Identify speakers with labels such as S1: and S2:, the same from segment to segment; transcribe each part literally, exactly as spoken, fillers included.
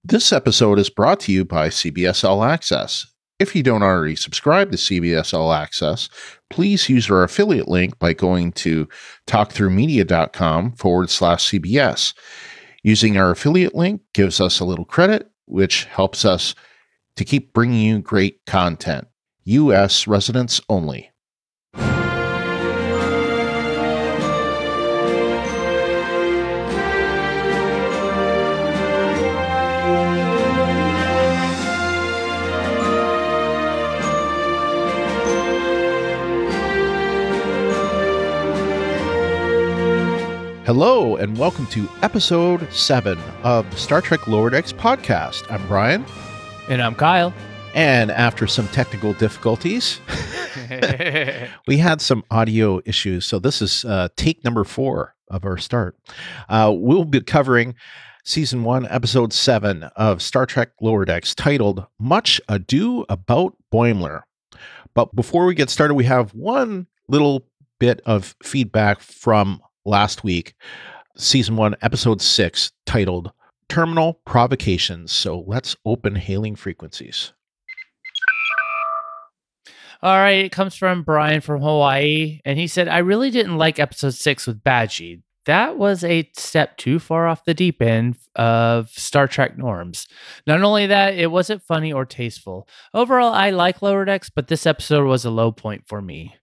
S1: This episode is brought to you by C B S All Access. If you don't already subscribe to C B S All Access, please use our affiliate link by going to talkthroughmedia.com forward slash CBS. Using our affiliate link gives us a little credit, which helps us to keep bringing you great content. U S residents only. Hello, and welcome to episode seven of the Star Trek Lower Decks podcast. I'm Brian.
S2: And I'm Kyle.
S1: And after some technical difficulties, we had some audio issues. So this is uh, take number four of our start. Uh, we'll be covering season one, episode seven of Star Trek Lower Decks, titled Much Ado About Boimler. But before we get started, we have one little bit of feedback from last week, season one, episode six, titled Terminal Provocations. So let's open hailing frequencies.
S2: All right, it comes from Brian from Hawaii, and he said, I really didn't like episode six with Badgie. That was a step too far off the deep end of Star Trek norms. Not only that, it wasn't funny or tasteful. Overall, I like Lower Decks, but this episode was a low point for me.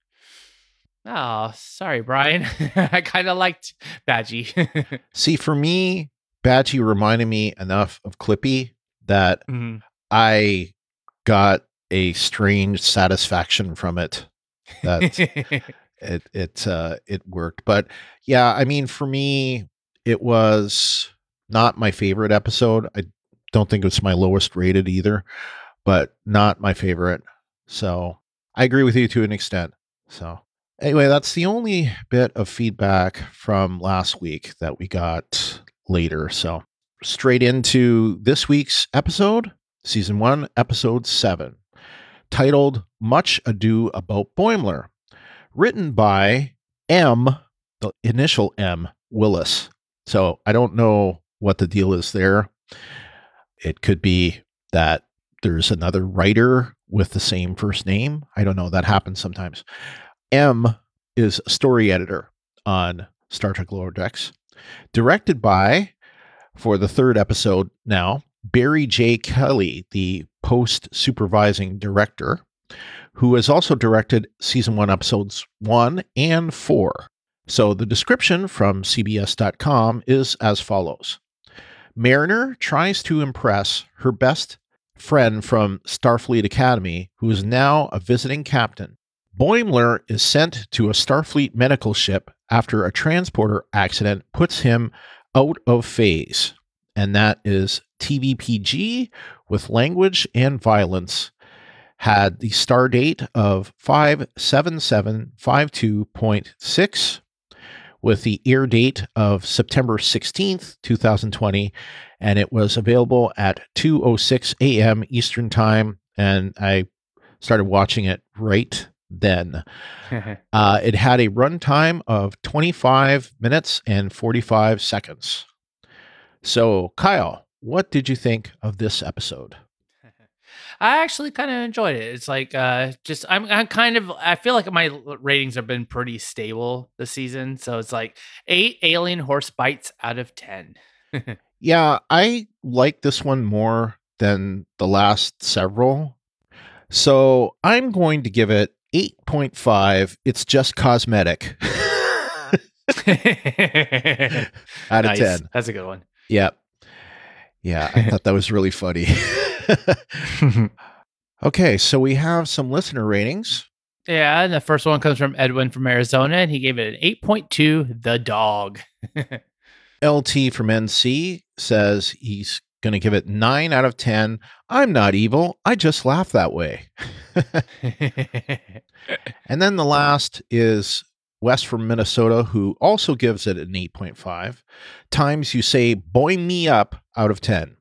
S2: Oh, sorry, Brian. I kind of liked Badgie.
S1: See, for me, Badgie reminded me enough of Clippy that mm-hmm. I got a strange satisfaction from it. That it it uh, it worked. But yeah, I mean, for me, it was not my favorite episode. I don't think it's my lowest rated either, but not my favorite. So I agree with you to an extent. So. Anyway, that's the only bit of feedback from last week that we got later. So straight into this week's episode, season one, episode seven, titled Much Ado About Boimler, written by M, the initial M, Willis. So I don't know what the deal is there. It could be that there's another writer with the same first name. I don't know. That happens sometimes. M is a story editor on Star Trek Lower Decks, directed by, for the third episode now, Barry J. Kelly, the post-supervising director, who has also directed season one, episodes one and four. So the description from C B S dot com is as follows. Mariner tries to impress her best friend from Starfleet Academy, who is now a visiting captain. Boimler is sent to a Starfleet medical ship after a transporter accident puts him out of phase. And that is T V P G with language and violence. Had the star date of five seven seven five two point six with the air date of September sixteenth, twenty twenty. And it was available at two oh six a.m. Eastern Time. And I started watching it right then. uh, it had a runtime of twenty-five minutes and forty-five seconds. So, Kyle, what did you think of this episode?
S2: I actually kind of enjoyed it. It's like, uh, just, I'm, I'm kind of, I feel like my ratings have been pretty stable this season. So it's like eight alien horse bites out of ten.
S1: Yeah, I like this one more than the last several. So I'm going to give it eight point five. It's just cosmetic. Out of
S2: nice. ten. That's a good one.
S1: Yeah. Yeah, I thought that was really funny. Okay, so we have some listener ratings.
S2: Yeah, and the first one comes from Edwin from Arizona, and he gave it an eight point two, The Dog.
S1: L T from N C says he's going to give it nine out of ten. I'm not evil. I just laugh that way. And then the last is Wes from Minnesota, who also gives it an eight point five. Times you say, boy me up out of ten.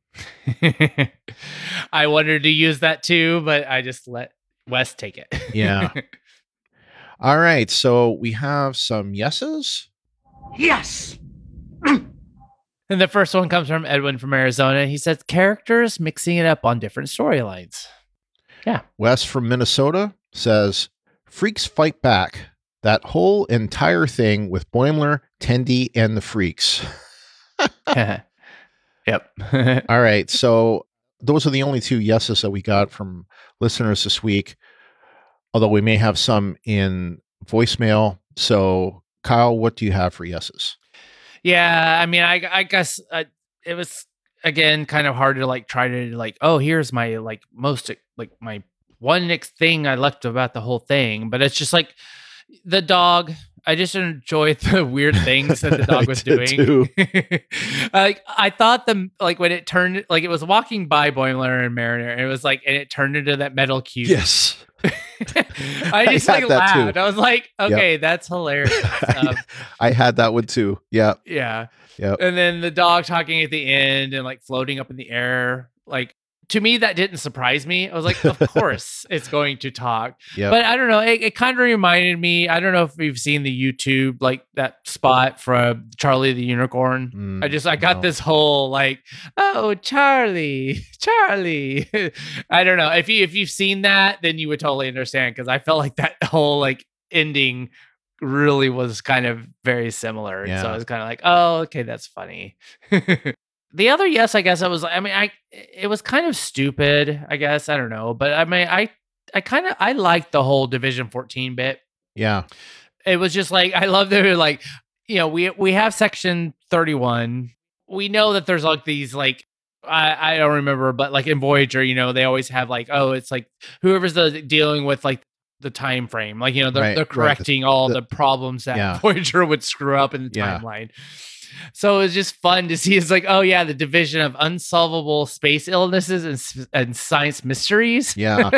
S2: I wanted to use that too, but I just let Wes take it.
S1: Yeah. All right. So we have some yeses.
S3: Yes.
S2: And the first one comes from Edwin from Arizona. He says, characters mixing it up on different storylines. Yeah.
S1: Wes from Minnesota says, Freaks Fight Back. That whole entire thing with Boimler, Tendi, and the Freaks.
S2: Yep.
S1: All right. So those are the only two yeses that we got from listeners this week, although we may have some in voicemail. So, Kyle, what do you have for yeses?
S2: Yeah, I mean, I, I guess uh, it was, again, kind of hard to like try to like, oh, here's my like most like my one next thing I left about the whole thing. But it's just like the dog. I just enjoyed the weird things that the dog was doing. Like I thought the like when it turned like it was walking by Boimler and Mariner, and it was like and it turned into that metal cube.
S1: Yes.
S2: I just I like laughed. Too. I was like, okay, yep. That's hilarious. Um,
S1: I had that one too. Yeah.
S2: Yeah.
S1: Yeah.
S2: And then the dog talking at the end and like floating up in the air, like. To me, that didn't surprise me. I was like, of course it's going to talk. Yep. But I don't know. It, it kind of reminded me, I don't know if you've seen the YouTube, like that spot from Charlie the Unicorn. Mm, I just, I got no. this whole like, oh, Charlie, Charlie. I don't know. If, you, if you've seen that, then you would totally understand. Because I felt like that whole like ending really was kind of very similar. Yeah. So I was kind of like, oh, okay, that's funny. The other yes, I guess I was. I mean, I it was kind of stupid. I guess I don't know, but I mean, I I kind of I liked the whole Division fourteen bit.
S1: Yeah,
S2: it was just like I love that. Like you know, we we have Section thirty-one. We know that there's like these like I I don't remember, but like in Voyager, you know, they always have like oh, it's like whoever's the dealing with like the time frame, like you know, they're right, they're correcting right. all the, the problems that yeah. Voyager would screw up in the
S1: yeah.
S2: timeline. So it was just fun to see. It's like, oh yeah, the division of unsolvable space illnesses and, and science mysteries.
S1: Yeah.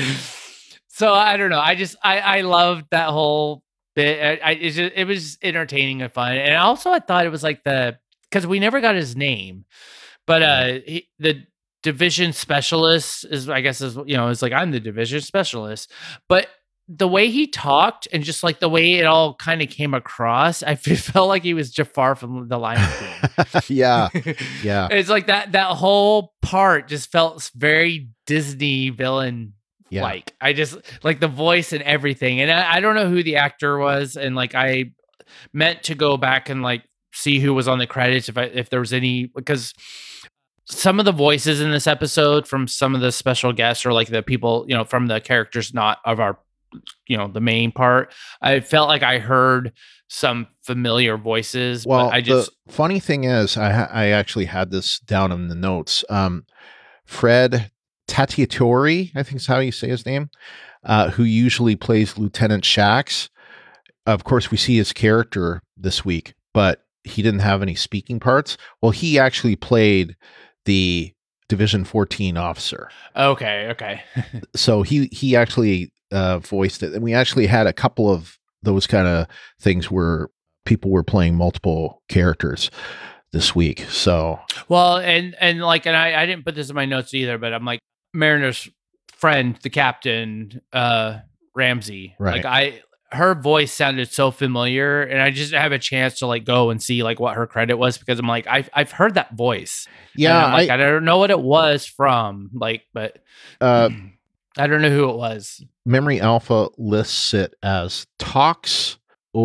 S2: So I don't know. I just I I loved that whole bit. I, I it, just, it was entertaining and fun. And also I thought it was like the because we never got his name, but uh he, the division specialist is I guess is you know it's like I'm the division specialist, but. The way he talked and just like the way it all kind of came across, I felt like he was Jafar from The Lion King.
S1: yeah, yeah.
S2: It's like that that whole part just felt very Disney villain like. Yeah. I just like the voice and everything, and I, I don't know who the actor was, and like I meant to go back and like see who was on the credits if I if there was any because. Some of the voices in this episode from some of the special guests or like the people, you know, from the characters not of our you know the main part I felt like I heard some familiar voices.
S1: Well,
S2: but I just
S1: the funny thing is I ha- I actually had this down in the notes. um Fred Tagliatore, I think is how you say his name, uh who usually plays Lieutenant Shax. Of course we see his character this week, but he didn't have any speaking parts. Well, he actually played the Division fourteen officer.
S2: Okay, okay.
S1: So he he actually uh, voiced it, and we actually had a couple of those kind of things where people were playing multiple characters this week. So
S2: well, and and like, and I I didn't put this in my notes either, but I'm like Mariner's friend, the captain, uh, Ramsey.
S1: Right.
S2: Like I. Her voice sounded so familiar, and I just have a chance to like go and see like what her credit was because I'm like I've I've heard that voice.
S1: Yeah,
S2: like,
S1: I,
S2: I don't know what it was from, like, but uh, I don't know who it was.
S1: Memory Alpha lists it as Tox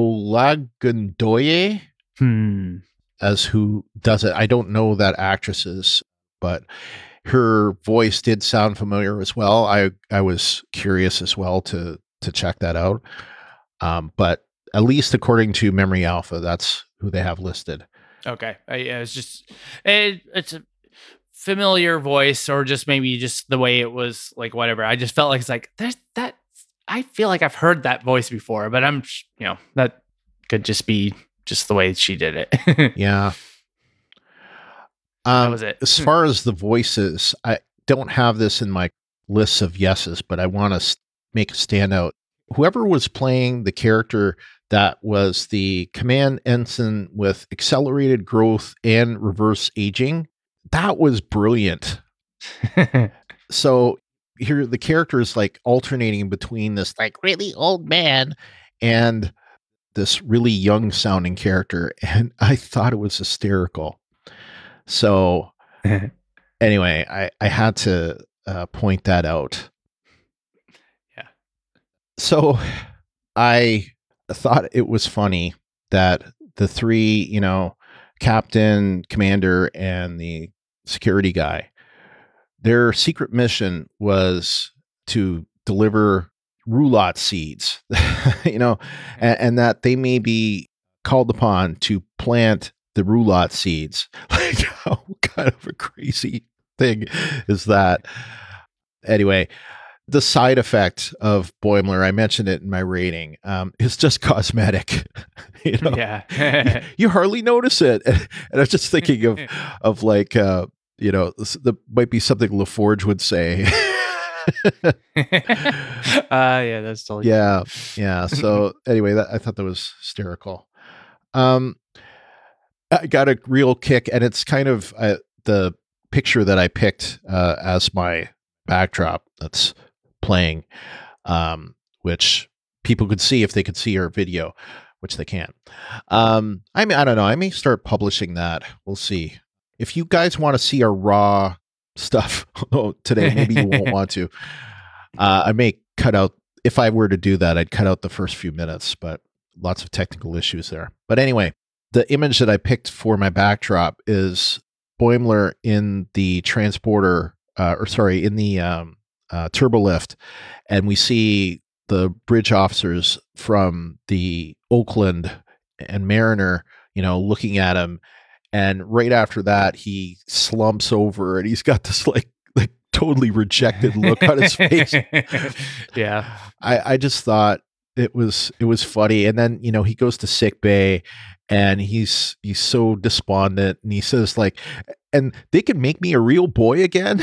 S1: Olagundoye
S2: hmm.
S1: as who does it. I don't know that actress's, but her voice did sound familiar as well. I I was curious as well to to check that out. Um, but at least according to Memory Alpha, that's who they have listed.
S2: Okay. Uh, yeah, it's just, it, it's a familiar voice or just maybe just the way it was like, whatever. I just felt like it's like, there's that, I feel like I've heard that voice before, but I'm, you know, that could just be just the way she did it.
S1: Yeah.
S2: Um, that was it.
S1: As far as the voices, I don't have this in my lists of yeses, but I want to make a standout. Whoever was playing the character that was the command ensign with accelerated growth and reverse aging, that was brilliant. So here the character is like alternating between this like really old man and this really young sounding character. And I thought it was hysterical. So anyway, I, I had to uh, point that out.
S2: Yeah.
S1: So I thought it was funny that the three, you know, captain, commander, and the security guy, their secret mission was to deliver roulotte seeds, you know, and, and that they may be called upon to plant the roulotte seeds. Like, how kind of a crazy thing is that? Anyway, the side effect of Boimler, I mentioned it in my rating, um, is just cosmetic. You know,
S2: yeah,
S1: you, you hardly notice it. And, and I was just thinking of, of like, uh, you know, that might be something LaForge would say.
S2: uh, yeah, that's totally.
S1: Yeah, yeah. So anyway, that, I thought that was hysterical. Um, I got a real kick, and it's kind of uh, the picture that I picked uh, as my backdrop that's playing, um, which people could see if they could see our video, which they can't. Um, I mean, I don't know. I may start publishing that. We'll see. If you guys want to see our raw stuff today, maybe you won't want to. Uh, I may cut out, if I were to do that, I'd cut out the first few minutes, but lots of technical issues there. But anyway, the image that I picked for my backdrop is Boimler in the transporter, uh, or sorry, in the um, uh, turbolift, and we see the bridge officers from the Oakland and Mariner, you know, looking at him. And right after that, he slumps over and he's got this like like totally rejected look on his face.
S2: Yeah,
S1: I, I just thought it was it was funny. And then, you know, he goes to sick bay and he's he's so despondent, and he says like, and they can make me a real boy again.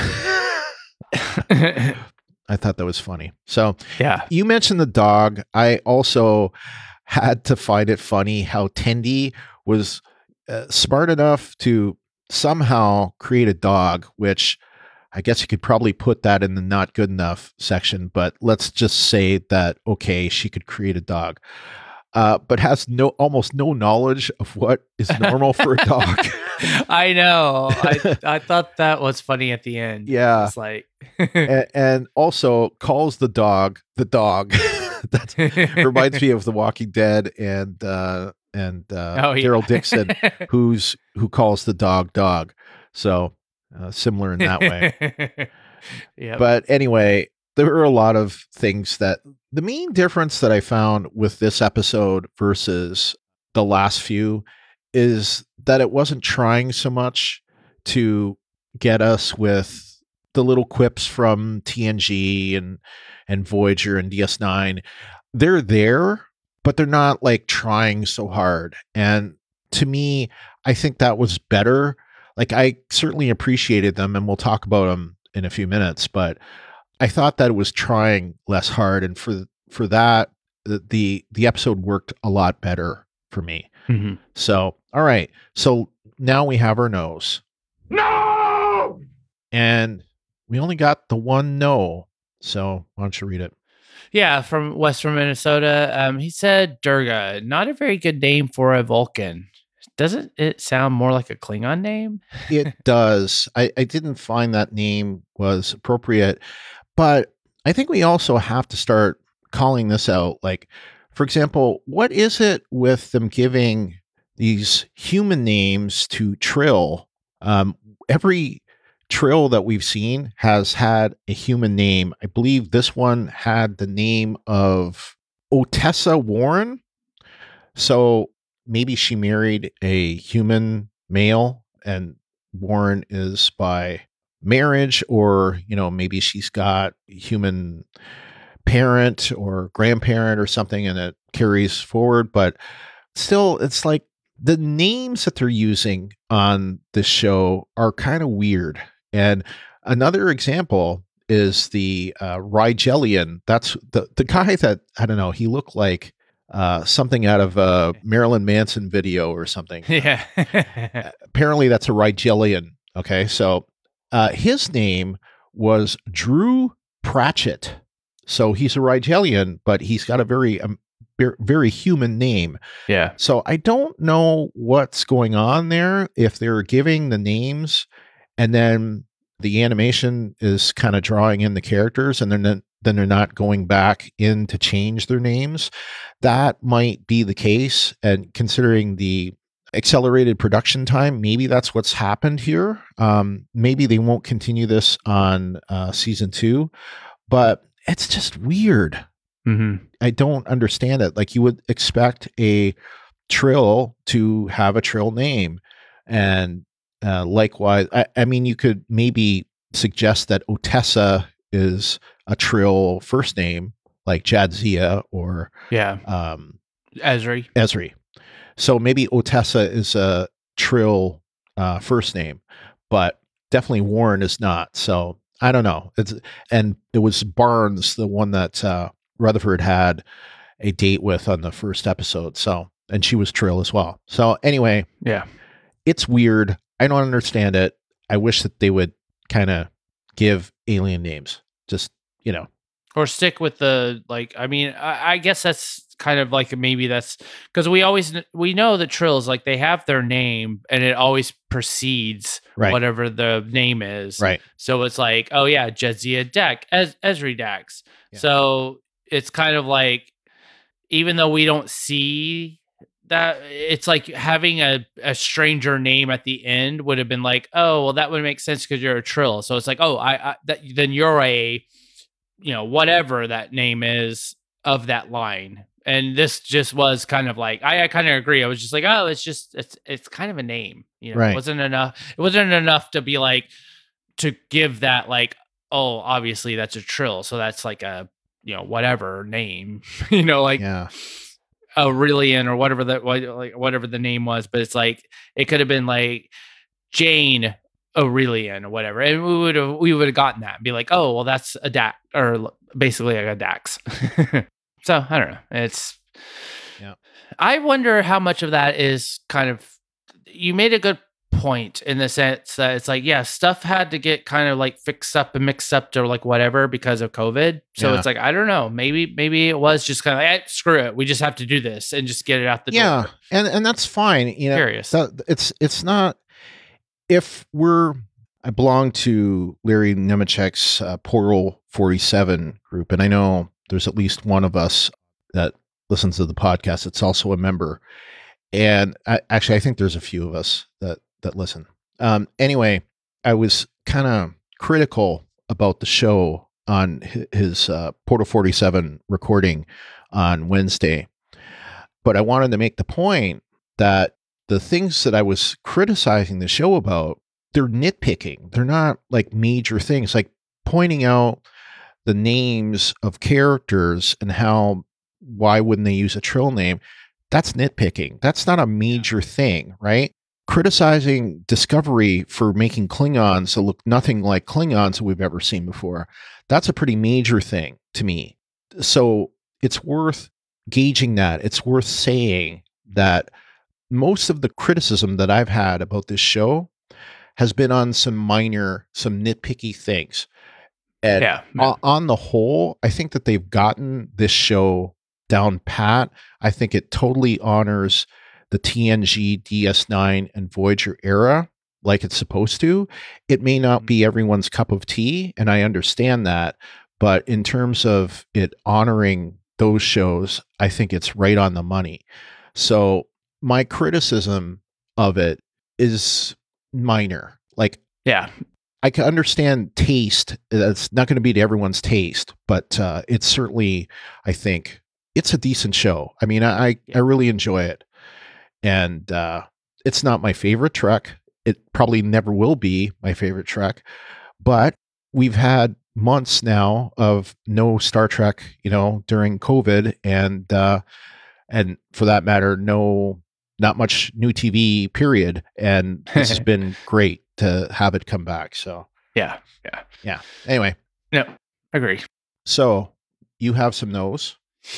S1: I thought that was funny. So
S2: yeah,
S1: you mentioned the dog. I also had to find it funny how Tendi was uh, smart enough to somehow create a dog, which I guess you could probably put that in the not good enough section, but let's just say that, okay, she could create a dog, uh, but has no, almost no knowledge of what is normal for a dog.
S2: I know. I, I thought that was funny at the end.
S1: Yeah.
S2: It's like,
S1: and, and also calls the dog, the dog. That reminds me of The Walking Dead and, uh, and, uh,
S2: oh, yeah.
S1: Daryl Dixon, who's, who calls the dog dog. So, uh, similar in that way.
S2: Yeah.
S1: But anyway, there were a lot of things that the main difference that I found with this episode versus the last few is that it wasn't trying so much to get us with the little quips from T N G and and Voyager and D S nine. They're there, but they're not like trying so hard. And to me, I think that was better. Like, I certainly appreciated them, and we'll talk about them in a few minutes, but I thought that it was trying less hard. And for for that, the the, the episode worked a lot better for me.
S2: Mm-hmm.
S1: So, all right. So now we have our no's. No! And we only got the one no. So why don't you read it?
S2: Yeah, from Western Minnesota. Um, he said, Durga, not a very good name for a Vulcan. Doesn't it sound more like a Klingon name?
S1: It does. I, I didn't find that name was appropriate, but I think we also have to start calling this out. Like, for example, what is it with them giving these human names to Trill? Um, every Trill that we've seen has had a human name. I believe this one had the name of Otessa Warren. So maybe she married a human male and Warren is by marriage, or, you know, maybe she's got human parent or grandparent or something and it carries forward. But still, it's like the names that they're using on this show are kind of weird. And another example is the uh, Rigelian. That's the, the guy that, I don't know, he looked like uh, something out of a Marilyn Manson video or something.
S2: Yeah.
S1: Uh, apparently that's a Rigelian. Okay. So uh, his name was Drew Pratchett. So he's a Rigelian, but he's got a very um, very human name.
S2: Yeah.
S1: So I don't know what's going on there, if they're giving the names and then the animation is kind of drawing in the characters and then then they're not going back in to change their names. That might be the case. And considering the accelerated production time, maybe that's what's happened here. Um, maybe they won't continue this on uh, season two, but it's just weird.
S2: Mm-hmm.
S1: I don't understand it. Like, you would expect a Trill to have a Trill name. And uh, likewise, I, I mean, you could maybe suggest that Otessa is a Trill first name, like Jadzia or
S2: yeah,
S1: um,
S2: Ezri.
S1: Ezri. So maybe Otessa is a Trill uh, first name, but definitely Warren is not. So I don't know. It's and it was Barnes, the one that uh, Rutherford had a date with on the first episode. So, and she was Trill as well. So anyway,
S2: yeah,
S1: it's weird. I don't understand it. I wish that they would kind of give alien names. Just, you know,
S2: or stick with the, like, I mean, I, I guess that's kind of like, maybe that's because we always, we know that Trills, like, they have their name and it always precedes
S1: right.
S2: whatever the name is.
S1: Right.
S2: So it's like, oh yeah, Jadzia Deck, Ez- Ezri Dax. Yeah. So it's kind of like, even though we don't see that, it's like having a, a stranger name at the end would have been like, oh, well, that would make sense because you're a Trill. So it's like, oh, I, I that, then you're a, you know, whatever that name is of that line. And this just was kind of like, I, I kind of agree. I was just like, oh, it's just, it's, it's kind of a name, you know,
S1: right.
S2: it wasn't enough. It wasn't enough to be like, to give that like, oh, obviously that's a Trill. So that's like a, you know, whatever name, you know, like
S1: yeah.
S2: Aurelian or whatever that, like whatever the name was. But it's like, it could have been like Jane Aurelian or whatever, and we would have we would have gotten that and be like, oh, well, that's a Dax, or basically like a Dax. So I don't know. It's
S1: yeah.
S2: I wonder how much of that is kind of, you made a good point in the sense that it's like, yeah, stuff had to get kind of like fixed up and mixed up or like whatever because of COVID. So yeah. It's like, I don't know, maybe maybe it was just kind of like, hey, screw it, we just have to do this and just get it out the
S1: yeah.
S2: door.
S1: Yeah, and and that's fine. You know,
S2: Curious.
S1: That, it's it's not. If we're, I belong to Larry Nemechek's uh, Portal forty-seven group, and I know there's at least one of us that listens to the podcast that's also a member. And I, actually, I think there's a few of us that that listen. Um, anyway, I was kind of critical about the show on his uh, Portal forty-seven recording on Wednesday, but I wanted to make the point that the things that I was criticizing the show about, they're nitpicking. They're not like major things, like pointing out the names of characters and how, why wouldn't they use a Trill name? That's nitpicking. That's not a major thing, right? Criticizing Discovery for making Klingons that look nothing like Klingons that we've ever seen before, that's a pretty major thing to me. So it's worth gauging that. It's worth saying that most of the criticism that I've had about this show has been on some minor, some nitpicky things. And
S2: yeah,
S1: on, on the whole, I think that they've gotten this show down pat. I think it totally honors the T N G, D S nine, and Voyager era like it's supposed to. It may not be everyone's cup of tea, and I understand that. But in terms of it honoring those shows, I think it's right on the money. So my criticism of it is minor. Like,
S2: yeah,
S1: I can understand taste. That's not going to be to everyone's taste, but uh, it's certainly, I think, it's a decent show. I mean, I I really enjoy it, and uh, it's not my favorite Trek. It probably never will be my favorite Trek, but we've had months now of no Star Trek, you know, during COVID, and uh, and for that matter, no. Not much new T V, period. And this has been great to have it come back. So
S2: yeah, yeah,
S1: yeah. Anyway,
S2: no, agree.
S1: So you have some no's.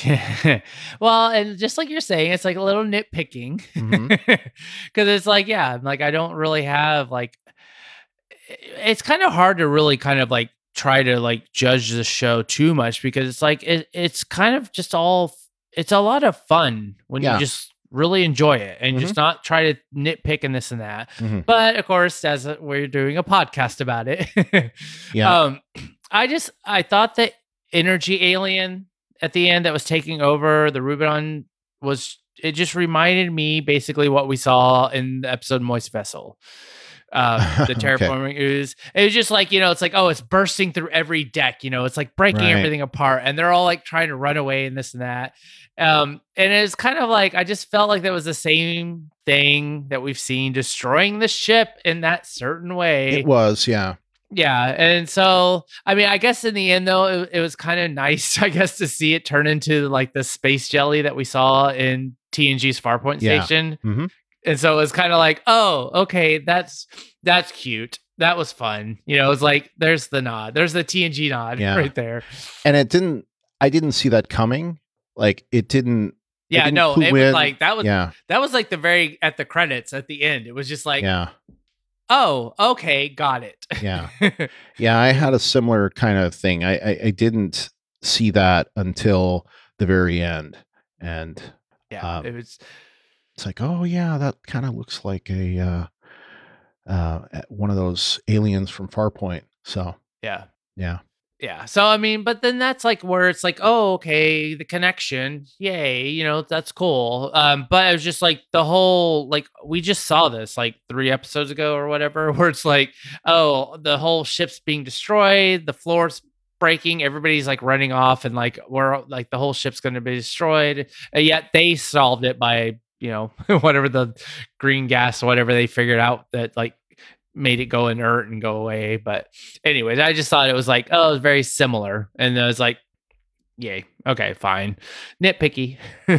S2: Well, and just like you're saying, it's like a little nitpicking because mm-hmm. It's like, yeah, like I don't really have like. It's kind of hard to really kind of like try to like judge the show too much because it's like it, it's kind of just all. it's a lot of fun when
S1: Yeah.
S2: you just really enjoy it and
S1: Mhm.
S2: just not try to nitpick and this and that.
S1: Mhm.
S2: But of course, as a, we're doing a podcast about it,
S1: Yeah.
S2: um, I just I thought the energy alien at the end that was taking over the Rubicon was it just reminded me basically what we saw in the episode Moist Vessel. Um, the
S1: Okay.
S2: terraforming ooze. It was just like, you know, it's like, oh, it's bursting through every deck, you know, it's like breaking
S1: Right.
S2: everything apart, and they're all like trying to run away and this and that. Um, and it's kind of like I just felt like that was the same thing that we've seen destroying the ship in that certain way.
S1: It was, yeah.
S2: Yeah, and so I mean, I guess in the end though, it, it was kind of nice, I guess, to see it turn into like the space jelly that we saw in T N G's Farpoint
S1: Yeah.
S2: Station.
S1: Mhm.
S2: And so it was kind of like, oh, okay, that's that's cute. That was fun. You know, it's like there's the nod. There's the T N G nod
S1: Yeah.
S2: right there.
S1: And it didn't I didn't see that coming. Like it didn't
S2: Yeah,
S1: didn't
S2: no,
S1: clue
S2: it was
S1: in.
S2: like that was
S1: Yeah.
S2: that was like the very at the credits at the end. It was just like,
S1: Yeah.
S2: oh, okay, got it.
S1: Yeah. Yeah, I had a similar kind of thing. I, I I didn't see that until the very end. And
S2: yeah,
S1: um,
S2: it was
S1: it's like, oh yeah, that kind of looks like a uh uh one of those aliens from Farpoint. So
S2: yeah.
S1: yeah.
S2: Yeah. So I mean, but then that's like where it's like, oh, okay, the connection. Yay, you know, that's cool. Um, but it was just like the whole like we just saw this like three episodes ago or whatever, where it's like, oh, the whole ship's being destroyed, the floor's breaking, everybody's like running off, and like we're like the whole ship's gonna be destroyed. And yet they solved it by, you know, whatever the green gas or whatever they figured out that like made it go inert and go away. But anyways, I just thought it was like, oh, it was very similar. And I was like, yay. Okay, fine. Nitpicky.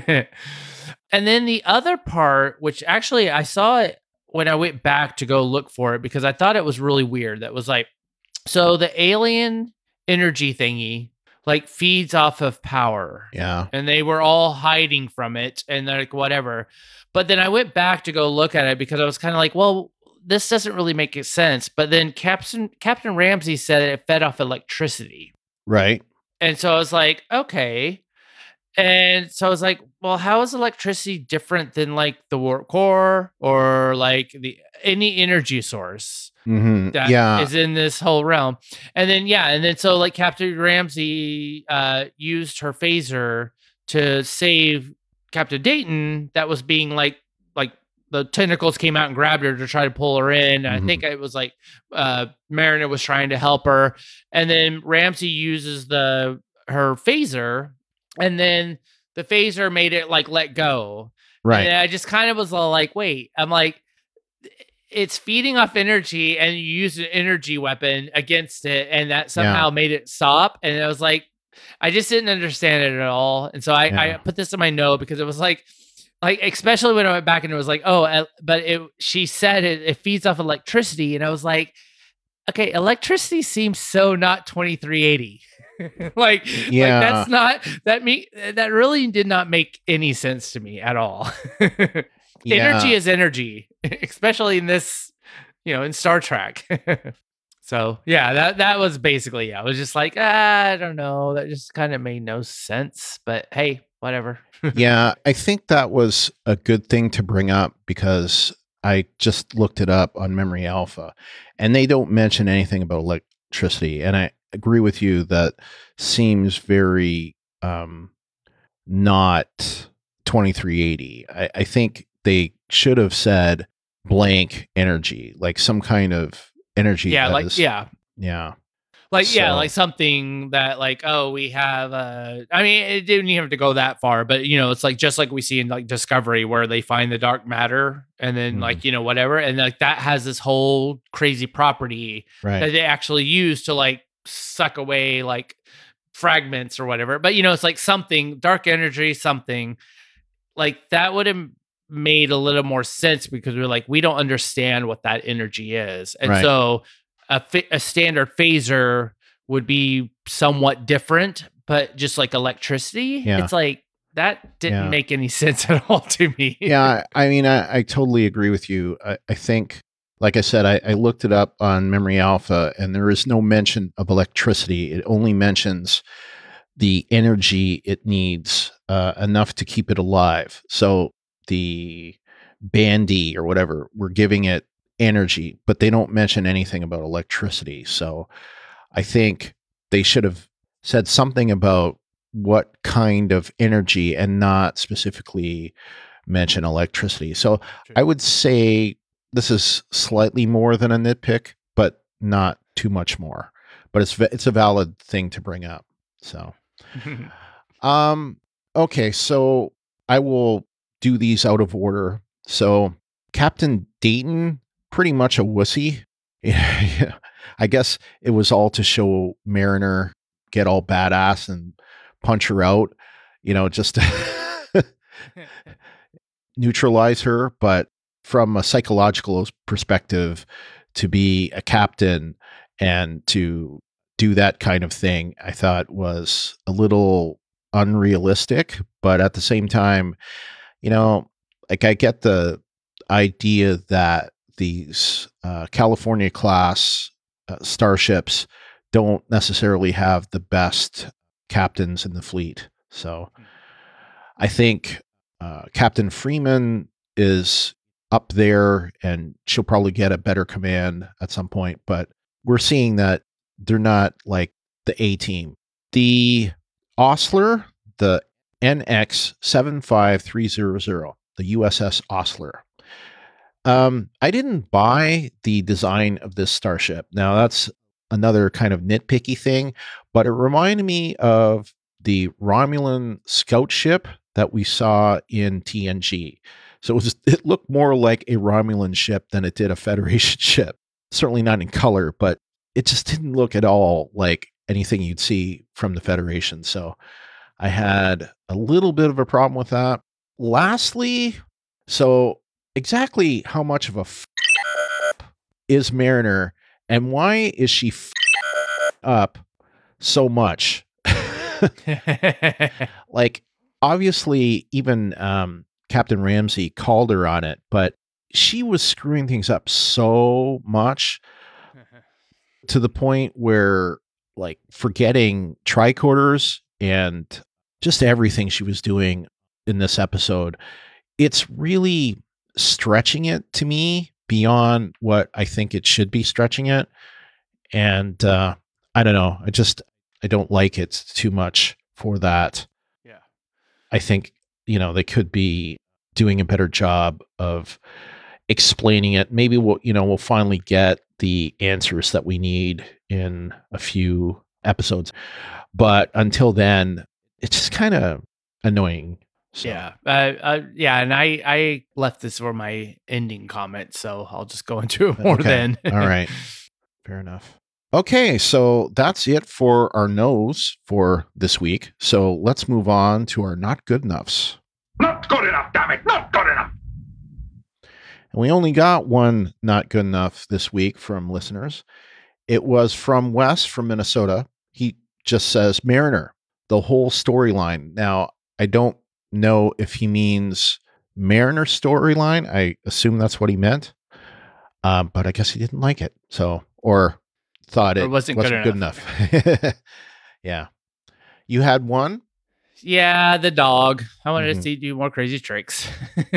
S2: And then the other part, which actually I saw it when I went back to go look for it because I thought it was really weird. That was like, so the alien energy thingy like feeds off of power.
S1: Yeah.
S2: And they were all hiding from it and they're like, whatever. But then I went back to go look at it because I was kind of like, well, this doesn't really make sense. But then Captain Captain Ramsey said it fed off electricity.
S1: Right.
S2: And so I was like, okay. And so I was like, well, how is electricity different than like the warp core or like the any energy source
S1: Mm-hmm.
S2: that
S1: Yeah.
S2: is in this whole realm? And then yeah, and then so like Captain Ramsey uh used her phaser to save Captain Dayton that was being like like the tentacles came out and grabbed her to try to pull her in.
S1: Mhm.
S2: I think it was like uh Mariner was trying to help her. And then Ramsey uses the her phaser, and then the phaser made it like let go.
S1: Right.
S2: And I just kind of was all like, wait, I'm like, it's feeding off energy and you use an energy weapon against it, and that somehow made it stop. And I was like, I just didn't understand it at all. And so I,
S1: Yeah.
S2: I put this in my note because it was like, like, especially when I went back and it was like, oh, uh, but it, she said it, it feeds off electricity. And I was like, okay, electricity seems so not twenty-three eighty. like,
S1: Yeah.
S2: like that's not, that me, that really did not make any sense to me at all.
S1: Yeah.
S2: Energy is energy, especially in this, you know, in Star Trek. So yeah, that that was basically, yeah, I was just like, ah, I don't know. That just kind of made no sense, but hey, whatever.
S1: Yeah, I think that was a good thing to bring up because I just looked it up on Memory Alpha and they don't mention anything about electricity. And I agree with you that seems very um, not twenty-three eighty. I, I think they should have said blank energy, like some kind of energy.
S2: Yeah,
S1: that
S2: like
S1: is-
S2: yeah.
S1: Yeah.
S2: Like yeah,
S1: So-
S2: like something that like, oh, we have uh I mean, it didn't even have to go that far, but you know, it's like just like we see in like Discovery where they find the dark matter and then
S1: Mhm.
S2: like, you know, whatever, and like that has this whole crazy property that
S1: Right.
S2: they actually use to like suck away like fragments or whatever. But you know, it's like something dark energy, something like that would have made a little more sense because we're like, we don't understand what that energy is. And
S1: Right.
S2: so a, fa- a standard phaser would be somewhat different, but just like electricity,
S1: Yeah.
S2: it's like that didn't
S1: Yeah.
S2: make any sense at all to me.
S1: Yeah, I mean, I, I totally agree with you. I, I think, like I said, I, I looked it up on Memory Alpha, and there is no mention of electricity. It only mentions the energy it needs, uh, enough to keep it alive. So the bandy or whatever, we're giving it energy, but they don't mention anything about electricity. So I think they should have said something about what kind of energy and not specifically mention electricity. So
S2: True.
S1: I would say this is slightly more than a nitpick, but not too much more. But it's it's a valid thing to bring up. So, um, okay, so I will do these out of order. So Captain Dayton, pretty much a wussy. Yeah, I guess it was all to show Mariner get all badass and punch her out, you know, just to neutralize her. But from a psychological perspective, to be a captain and to do that kind of thing, I thought was a little unrealistic. But at the same time, you know, like I get the idea that these uh, California class uh, starships don't necessarily have the best captains in the fleet. So I think uh, Captain Freeman is up there and she'll probably get a better command at some point. But we're seeing that they're not like the A team. The Osler, the N X seven five three zero zero, the U S S Osler. Um, I didn't buy the design of this starship. Now, that's another kind of nitpicky thing, but it reminded me of the Romulan scout ship that we saw in T N G. So it, was, it looked more like a Romulan ship than it did a Federation ship. Certainly not in color, but it just didn't look at all like anything you'd see from the Federation. So I had a little bit of a problem with that. Lastly, so exactly how much of a f- is Mariner, and why is she f- up so much? Like, obviously, even um, Captain Ramsey called her on it, but she was screwing things up so much to the point where, like, forgetting tricorders and just everything she was doing in this episode, it's really stretching it to me beyond what I think it should be stretching it. And uh, I don't know. I just, I don't like it too much for that.
S2: Yeah.
S1: I think, you know, they could be doing a better job of explaining it. Maybe we'll, you know, we'll finally get the answers that we need in a few episodes. But until then, it's just kind of annoying. So.
S2: Yeah, uh, uh, yeah, and I I left this for my ending comment, so I'll just go into it more
S1: okay.
S2: then.
S1: All right, fair enough. Okay, so that's it for our no's for this week. So let's move on to our not good enoughs.
S3: Not good enough, damn it! Not good enough.
S1: And we only got one not good enough this week from listeners. It was from Wes from Minnesota. He just says Mariner, the whole storyline. Now, I don't know if he means Mariner storyline. I assume that's what he meant. Um, but I guess he didn't like it. So, or thought it,
S2: Or wasn't
S1: wasn't,
S2: good
S1: good enough. enough. Yeah. You had one?
S2: Yeah, the dog. I wanted
S1: Mhm.
S2: to see you do more crazy tricks.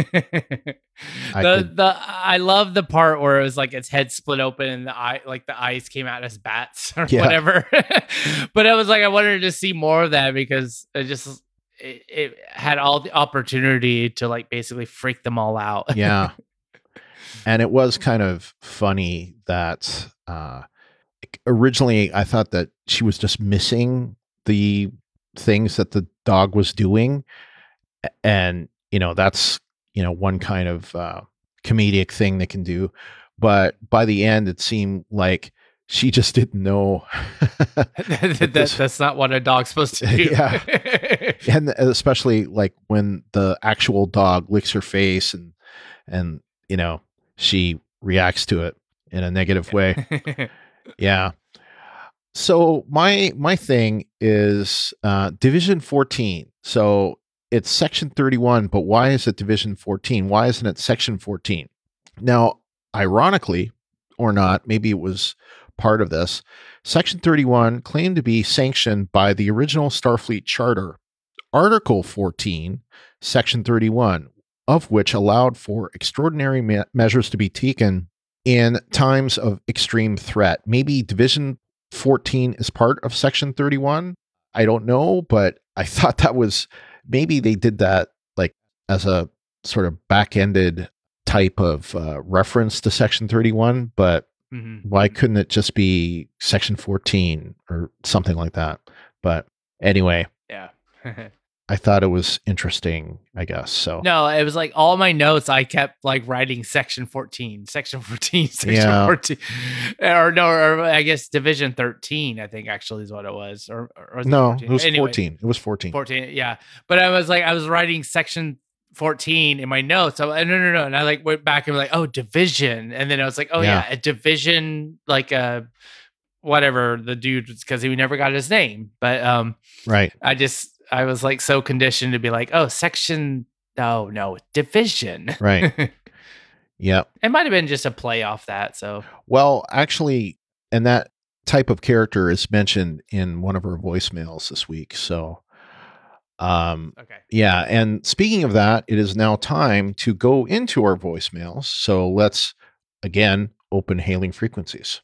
S1: I
S2: the
S1: could-
S2: the I love the part where it was like its head split open and the eye, like the eyes came out as bats or
S1: Yeah.
S2: whatever. But I was like, I wanted to see more of that because it just it, it had all the opportunity to like basically freak them all out.
S1: Yeah. And it was kind of funny that uh, originally I thought that she was just missing the things that the dog was doing. And, you know, that's, you know, one kind of uh, comedic thing they can do. But by the end, it seemed like she just didn't know.
S2: that,
S1: this-
S2: that's not what a dog's supposed to do.
S1: Yeah. And especially like when the actual dog licks her face and, and, you know, she reacts to it in a negative way. Yeah. So my my thing is uh, Division fourteen. So it's Section thirty-one, but why is it Division fourteen? Why isn't it Section fourteen? Now, ironically or not, maybe it was part of this. Section thirty-one claimed to be sanctioned by the original Starfleet Charter. Article fourteen, Section thirty-one, of which allowed for extraordinary me- measures to be taken in times of extreme threat. Maybe Division fourteen is part of Section thirty-one. I don't know, but I thought that was, maybe they did that like as a sort of back-ended type of uh, reference to Section thirty-one, but mm-hmm. why couldn't it just be Section fourteen or something like that? But anyway.
S2: Yeah.
S1: I thought it was interesting, I guess. So
S2: no, it was like all my notes. I kept like writing section fourteen, section fourteen, section
S1: yeah.
S2: fourteen, or no, or I guess division thirteen. I think actually is what it was. Or, or was
S1: no,
S2: it,
S1: it was
S2: anyway,
S1: fourteen. It was fourteen.
S2: fourteen, yeah. But I was like, I was writing section fourteen in my notes. So no, no, no, and I like went back and was like, oh, division, and then I was like, oh yeah, yeah a division, like a whatever the dude, because he never got his name, but um,
S1: right.
S2: I just. I was like so conditioned to be like, oh, section, no, no, division.
S1: Right. Yeah.
S2: It might have been just a play off that. So,
S1: well, actually, and that type of character is mentioned in one of our voicemails this week. So, um,
S2: okay.
S1: Yeah. And speaking of that, it is now time to go into our voicemails. So let's again open hailing frequencies.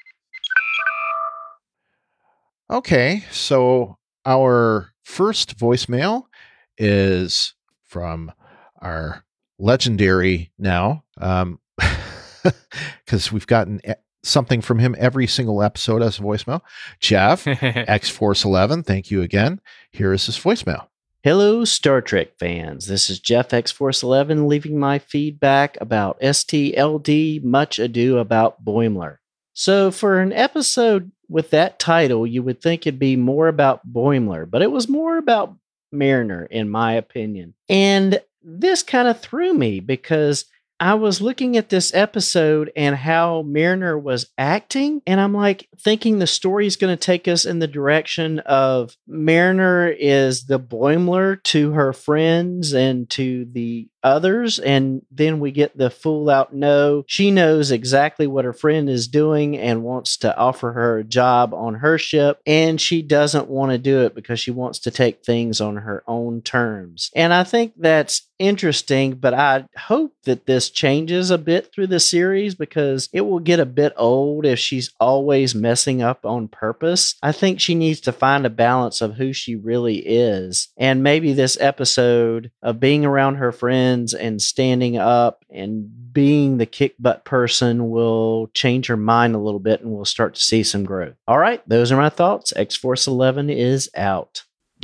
S1: Okay. So our first voicemail is from our legendary now, um, because we've gotten something from him every single episode as a voicemail. Jeff, X Force eleven, thank you again. Here is his voicemail.
S4: Hello, Star Trek fans. This is Jeff X Force eleven leaving my feedback about S T L D Much Ado About Boimler. So for an episode with that title, you would think it'd be more about Boimler, but it was more about Mariner, in my opinion. And this kind of threw me because I was looking at this episode and how Mariner was acting, and I'm like thinking the story is going to take us in the direction of Mariner is the Boimler to her friends and to the others, and then we get the full out no. She knows exactly what her friend is doing and wants to offer her a job on her ship, and she doesn't want to do it because she wants to take things on her own terms. And I think that's interesting, but I hope that this changes a bit through the series because it will get a bit old if she's always messing up on purpose. I think she needs to find a balance of who she really is, and maybe this episode of being around her friends and standing up and being the kick butt person will change her mind a little bit and we'll start to see some growth. All right, those are my thoughts. X Force eleven is out.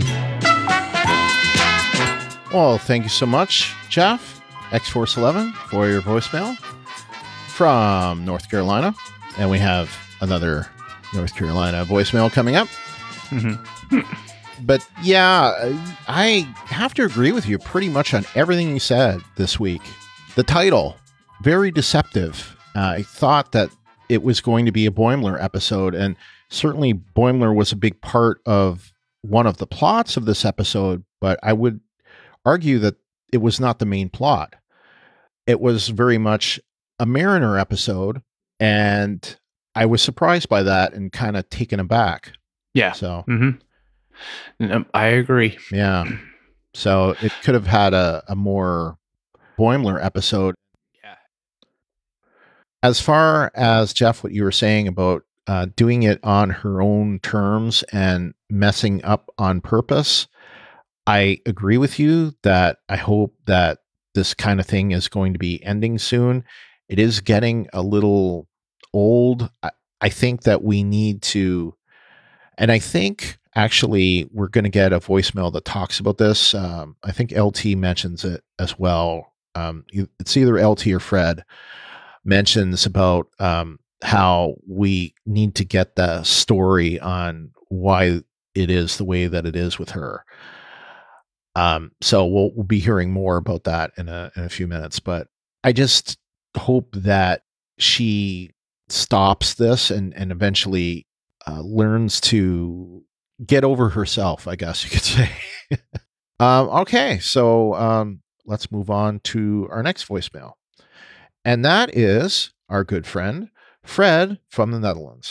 S1: Well, thank you so much, Jeff, X Force eleven, for your voicemail from North Carolina. And we have another North Carolina voicemail coming up. Mm-hmm. But yeah, I have to agree with you pretty much on everything you said this week. The title, very deceptive. Uh, I thought that it was going to be a Boimler episode, and certainly Boimler was a big part of one of the plots of this episode, but I would argue that it was not the main plot. It was very much a Mariner episode, and I was surprised by that and kind of taken aback.
S2: Yeah.
S1: So...
S2: Mm-hmm. I agree.
S1: Yeah. So it could have had a, a more Boimler episode.
S2: Yeah.
S1: As far as, Jeff, what you were saying about uh, doing it on her own terms and messing up on purpose, I agree with you that I hope that this kind of thing is going to be ending soon. It is getting a little old. I, I think that we need to, and I think... Actually, we're going to get a voicemail that talks about this. Um, I think L T mentions it as well. Um, it's either L T or Fred mentions about um, how we need to get the story on why it is the way that it is with her. Um, so we'll we'll be hearing more about that in a in a few minutes. But I just hope that she stops this and and eventually uh, learns to get over herself, I guess you could say. um, okay, so um, let's move on to our next voicemail. And that is our good friend, Fred from the Netherlands.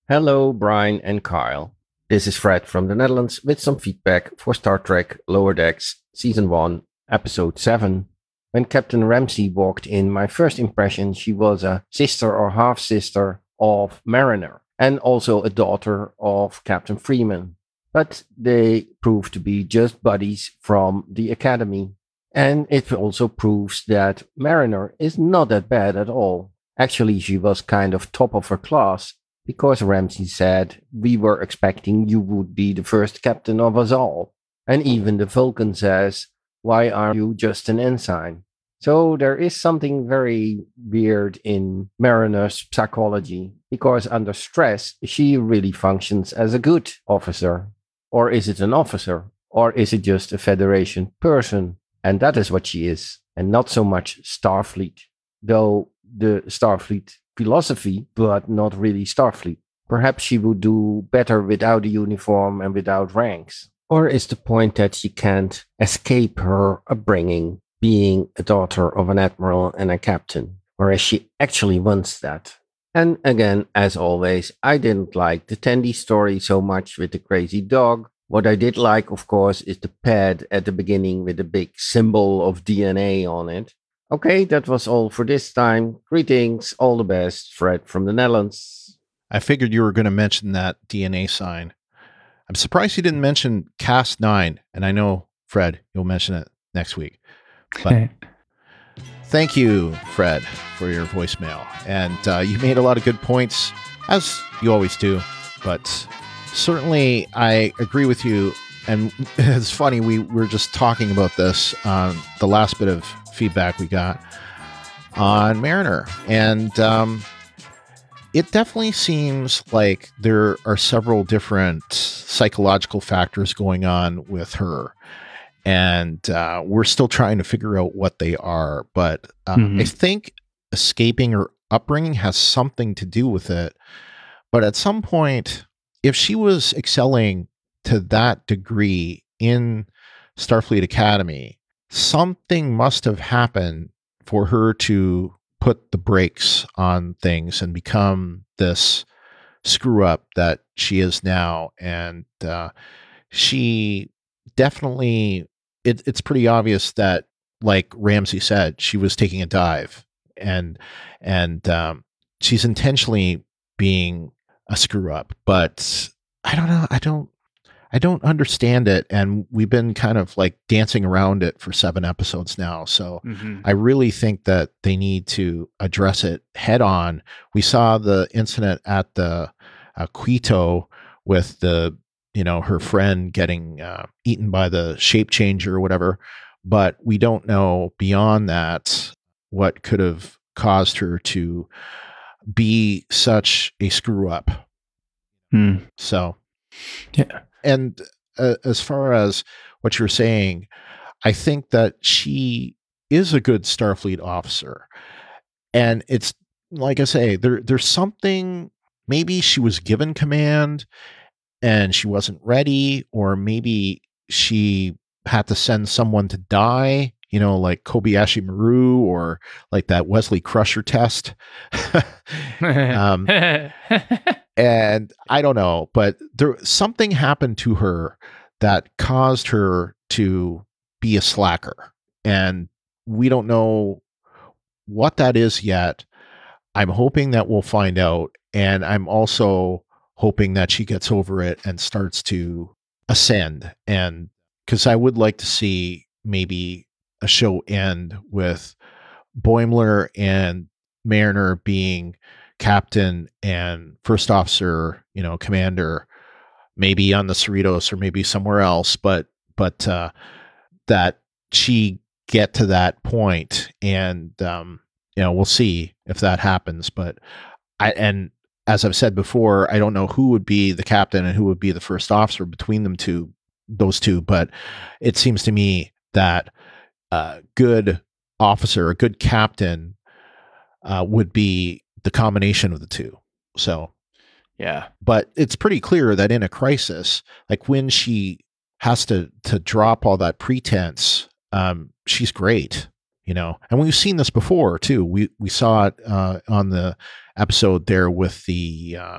S5: Hello, Brian and Kyle. This is Fred from the Netherlands with some feedback for Star Trek Lower Decks Season one, Episode seven. When Captain Ramsey walked in, my first impression she was a sister or half-sister of Mariner, and also a daughter of Captain Freeman. But they proved to be just buddies from the Academy. And it also proves that Mariner is not that bad at all. Actually, she was kind of top of her class, because Ramsey said, "We were expecting you would be the first captain of us all." And even the Vulcan says, "Why are you just an ensign?" So there is something very weird in Mariner's psychology, because under stress, she really functions as a good officer. Or is it an officer? Or is it just a Federation person? And that is what she is, and not so much Starfleet. Though the Starfleet philosophy, but not really Starfleet. Perhaps she would do better without a uniform and without ranks. Or is the point that she can't escape her upbringing, being a daughter of an admiral and a captain, whereas she actually wants that? And again, as always, I didn't like the Tandy story so much with the crazy dog. What I did like, of course, is the pad at the beginning with a big symbol of D N A on it. Okay, that was all for this time. Greetings, all the best, Fred from the Netherlands.
S1: I figured you were going to mention that D N A sign. I'm surprised you didn't mention Cast nine, and I know, Fred, you'll mention it next week. But thank you, Fred, for your voicemail. And uh, you made a lot of good points, as you always do. But certainly, I agree with you. And it's funny, we were just talking about this on the last bit of feedback we got on Mariner. And um, it definitely seems like there are several different psychological factors going on with her. And uh, we're still trying to figure out what they are. But uh, mm-hmm. I think escaping her upbringing has something to do with it. But at some point, if she was excelling to that degree in Starfleet Academy, something must have happened for her to put the brakes on things and become this screw up that she is now. And uh, she definitely, it, it's pretty obvious that, like Ramsey said, she was taking a dive, and and um, she's intentionally being a screw up. But I don't know. I don't. I don't understand it, and we've been kind of like dancing around it for seven episodes now. So mm-hmm. I really think that they need to address it head on. We saw the incident at the uh, Quito with the, you know, her friend getting uh, eaten by the shape changer or whatever, but we don't know beyond that what could have caused her to be such a screw up.
S2: Mm.
S1: So,
S2: yeah.
S1: And uh, as far as what you're saying, I think that she is a good Starfleet officer. And it's, like I say, there there's something, maybe she was given command and she wasn't ready, or maybe she had to send someone to die, you know, like Kobayashi Maru, or like that Wesley Crusher test. um, And I don't know, but there something happened to her that caused her to be a slacker. And we don't know what that is yet. I'm hoping that we'll find out. And I'm also hoping that she gets over it and starts to ascend. And because I would like to see maybe a show end with Boimler and Mariner being captain and first officer, you know, commander, maybe on the Cerritos or maybe somewhere else, but but uh, that she get to that point, and um, you know, we'll see if that happens. But I and as I've said before, I don't know who would be the captain and who would be the first officer between them two, those two. But it seems to me that a good officer, a good captain, uh, would be the combination of the two. So,
S2: yeah,
S1: but it's pretty clear that in a crisis, like when she has to, to drop all that pretense, um, she's great, you know, and we've seen this before too. We, we saw it, uh, on the episode there with the, um,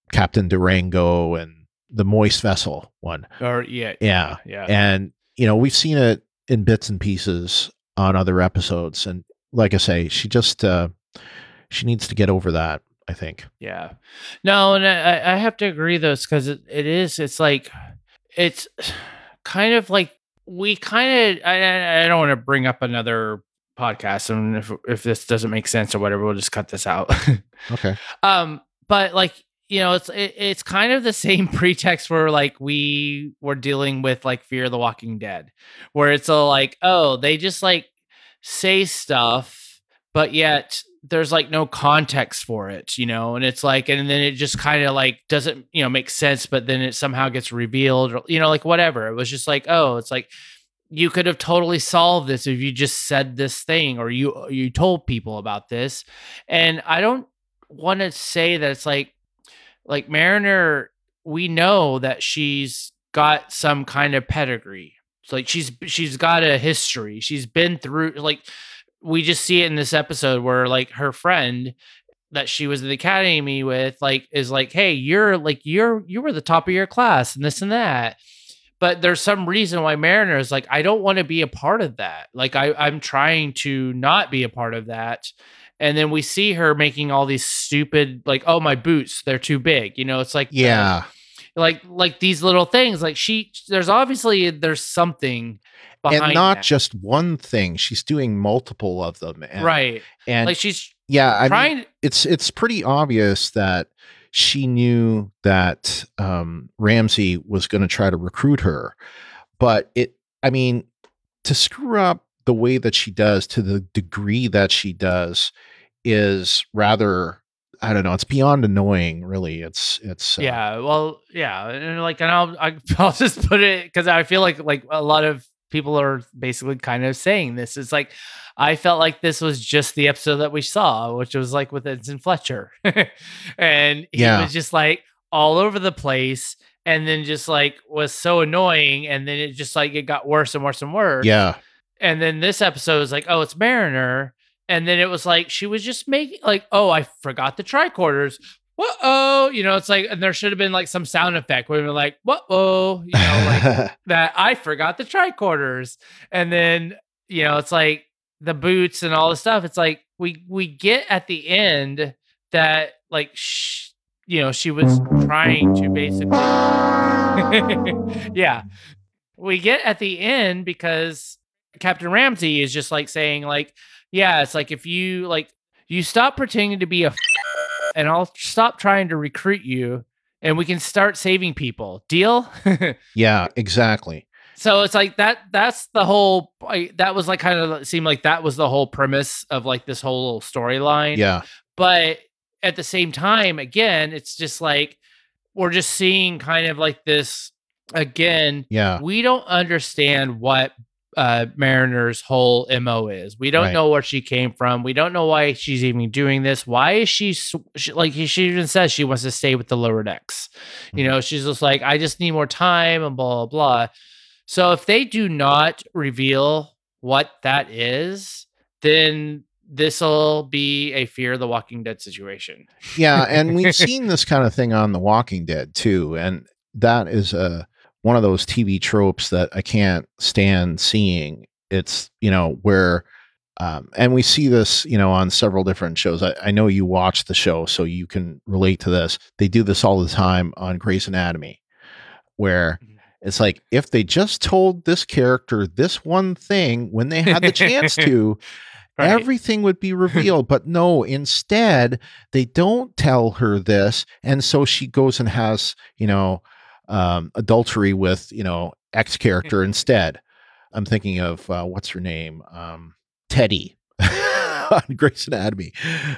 S1: Captain Durango and the Moist Vessel one.
S2: Or yeah,
S1: Yeah.
S2: yeah.
S1: And, you know, we've seen it in bits and pieces on other episodes. And like I say, she just, uh, she needs to get over that, I think.
S2: Yeah. No, and I, I have to agree though, because it, it is, it's like, it's kind of like, we kind of, I, I don't want to bring up another podcast, and if if this doesn't make sense or whatever, we'll just cut this out.
S1: Okay.
S2: Um, but like, you know, it's it, it's kind of the same pretext where like we were dealing with like Fear the Walking Dead, where it's all like, oh, they just like say stuff, but yet there's like no context for it, you know, and it's like, and then it just kind of like doesn't, you know, make sense, but then it somehow gets revealed, or, you know, like whatever. It was just like, oh, it's like, you could have totally solved this if you just said this thing, or you you told people about this. And I don't want to say that it's like, like Mariner, we know that she's got some kind of pedigree. It's like she's she's got a history. She's been through, like, we just see it in this episode where like her friend that she was in the academy with, like, is like, hey, you're like, you're you were the top of your class and this and that. But there's some reason why Mariner is like, I don't want to be a part of that. Like, I, I'm trying to not be a part of that. And then we see her making all these stupid, like, oh, my boots, they're too big. You know, it's like,
S1: Yeah.
S2: the, like, like these little things. Like she, there's obviously, there's something behind
S1: And not
S2: that.
S1: just one thing. She's doing multiple of them. And,
S2: Right.
S1: And
S2: Like she's
S1: yeah, I
S2: trying.
S1: mean, it's it's pretty obvious that she knew that um, Ramsey was going to try to recruit her, but it, I mean, to screw up the way that she does, to the degree that she does, is rather, I don't know, it's beyond annoying, really. It's it's uh,
S2: Yeah. Well, yeah. And like, and I'll, I- I'll just put it, because I feel like, like a lot of people are basically kind of saying this. It's like, I felt like this was just the episode that we saw, which was like with Ensign Fletcher. And he
S1: Yeah.
S2: was just like all over the place, and then just like was so annoying. And then it just like, it got worse and worse and worse.
S1: yeah,
S2: And then this episode was like, oh, it's Mariner. And then it was like, she was just making like, oh, I forgot the tricorders. Whoa, you know, it's like, and there should have been like some sound effect where we were like, whoa, you know, like that I forgot the tricorders. And then, you know, it's like the boots and all the stuff. It's like, we, we get at the end that like, sh- you know, she was trying to basically, yeah, we get at the end because Captain Ramsey is just like saying like, yeah, it's like, if you like, you stop pretending to be a f- and I'll stop trying to recruit you and we can start saving people. Deal?
S1: yeah, exactly.
S2: So it's like that, that's the whole, I, that was like kind of it seemed like that was the whole premise of like this whole storyline.
S1: Yeah,
S2: But at the same time, again, it's just like, we're just seeing kind of like this, again,
S1: yeah,
S2: we don't understand what uh, Mariner's whole M O is. We don't
S1: Right.
S2: know where she came from. We don't know why she's even doing this. Why is she, sw- she like she even says she wants to stay with the lower decks? You
S1: Mhm.
S2: know, she's just like, I just need more time and blah, blah, blah. So if they do not reveal what that is, then this will be a Fear the Walking Dead situation.
S1: yeah. And we've seen this kind of thing on The Walking Dead too, and that is a one of those T V tropes that I can't stand seeing. It's, you know, where, um, and we see this, you know, on several different shows. I, I know you watch the show, so you can relate to this. They do this all the time on Grey's Anatomy, where it's like, if they just told this character this one thing when they had the chance to,
S2: Right.
S1: everything would be revealed. But no, instead, they don't tell her this. And so she goes and has, you know, um, adultery with, you know, X character instead. I'm thinking of, uh, what's her name? Um, Teddy on Grey's Anatomy.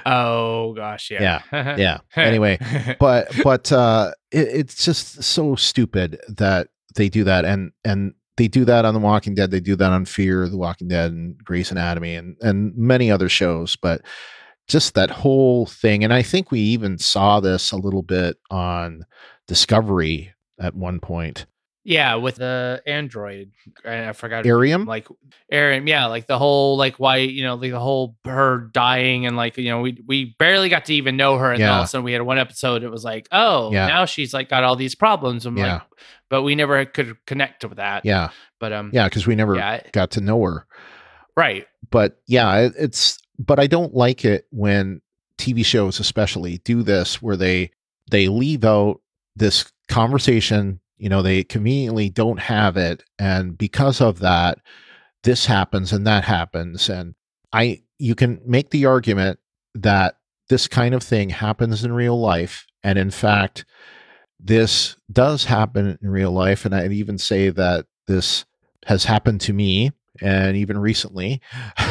S2: Oh gosh, yeah.
S1: Yeah. Yeah. Anyway, but, but, uh, it, it's just so stupid that they do that. And, and, they do that on The Walking Dead. They do that on Fear the Walking Dead and Grey's Anatomy and, and many other shows. But just that whole thing. And I think we even saw this a little bit on Discovery at one point,
S2: Yeah, with the android. I forgot.
S1: Arium?
S2: Like Arium, yeah, like the whole like why, you know, like the whole her dying and like, you know, we we barely got to even know her, and
S1: Yeah.
S2: then all of a sudden we had one episode, it was like, oh,
S1: Yeah.
S2: now she's like got all these problems. I'm
S1: Yeah.
S2: like, but we never could connect with that.
S1: Yeah.
S2: But um
S1: Yeah, because we never
S2: yeah,
S1: got to know her.
S2: right.
S1: But yeah, it, it's but I don't like it when T V shows especially do this where they they leave out this conversation, you know, they conveniently don't have it, and because of that this happens and that happens. And I you can make the argument that this kind of thing happens in real life, and in fact this does happen in real life, and I'd even say that this has happened to me, and even recently,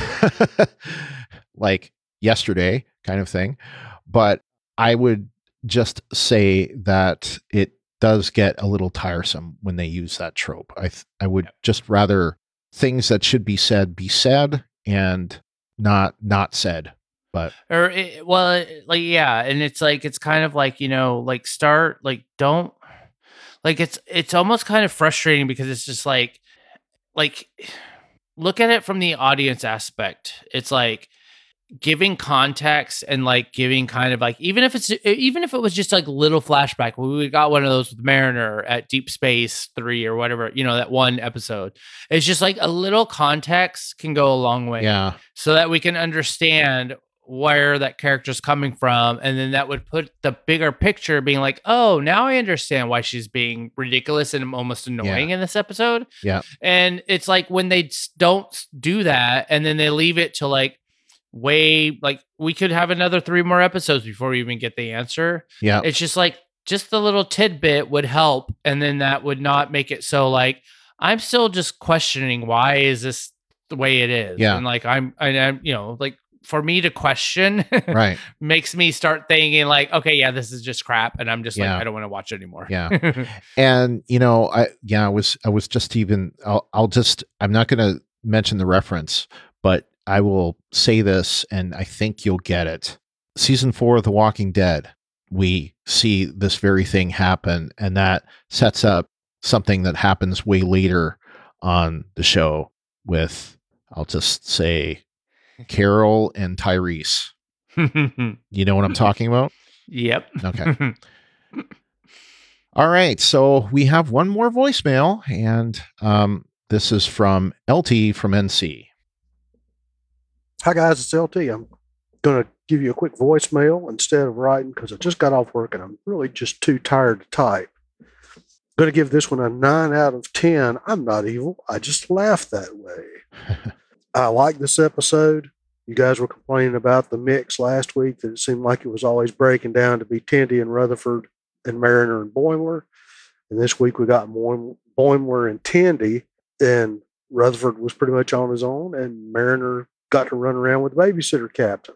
S1: like yesterday kind of thing. But I would just say that it does get a little tiresome when they use that trope. I th- I would just rather things that should be said be said and not not said. But
S2: Or it, well, it- like yeah, and it's like it's kind of like, you know, like start like don't like it's it's almost kind of frustrating because it's just like like look at it from the audience aspect. It's like giving context and like giving kind of like even if it's even if it was just like little flashback. We got one of those with Mariner at Deep Space Three or whatever, you know, that one episode. It's just like a little context can go a long way.
S1: yeah,
S2: So that we can understand where that character's coming from, and then that would put the bigger picture being like, oh, now I understand why she's being ridiculous and almost annoying in this episode.
S1: Yeah.
S2: And it's like when they s- don't do that and then they leave it to like way like we could have another three more episodes before we even get the answer.
S1: yeah,
S2: It's just like just the little tidbit would help, and then that would not make it so like I'm still just questioning why is this the way it is.
S1: Yeah.
S2: And like I'm I, I'm you know like for me to question
S1: right.
S2: makes me start thinking like, okay, yeah, this is just crap, and I'm just
S1: Yeah.
S2: like I don't want to watch it anymore.
S1: Yeah. And you know, I yeah, I was I was just even I'll I'll just I'm not going to mention the reference, but I will say this, and I think you'll get it. Season four of The Walking Dead, we see this very thing happen, and that sets up something that happens way later on the show with, I'll just say, Carol and Tyrese. You know what I'm talking about?
S2: Yep.
S1: Okay. All right. So we have one more voicemail, and um, this is from L T from N C.
S6: Hi guys, it's L T. I'm going to give you a quick voicemail instead of writing because I just got off work and I'm really just too tired to type. Going to give this one a nine out of ten. I'm not evil. I just laugh that way. I like this episode. You guys were complaining about the mix last week that it seemed like it was always breaking down to be Tendi and Rutherford and Mariner and Boimler. And this week we got Boim- Boimler and Tendi, and Rutherford was pretty much on his own, and Mariner got to run around with the babysitter captain.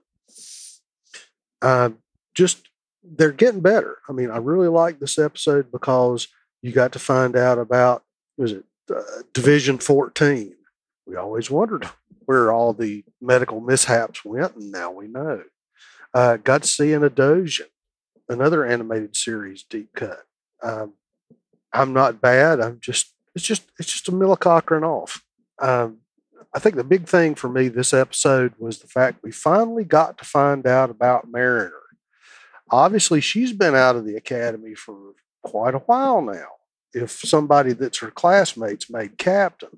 S6: Uh, just, they're getting better. I mean, I really like this episode because you got to find out about, was it uh, Division fourteen? We always wondered where all the medical mishaps went, and now we know. Uh, got to see an Adosian, another animated series deep cut. Um, I'm not bad. I'm just, it's just, it's just a Mila Cochran off. Um, I think the big thing for me this episode was the fact we finally got to find out about Mariner. Obviously, she's been out of the academy for quite a while now, if somebody that's her classmates made captain.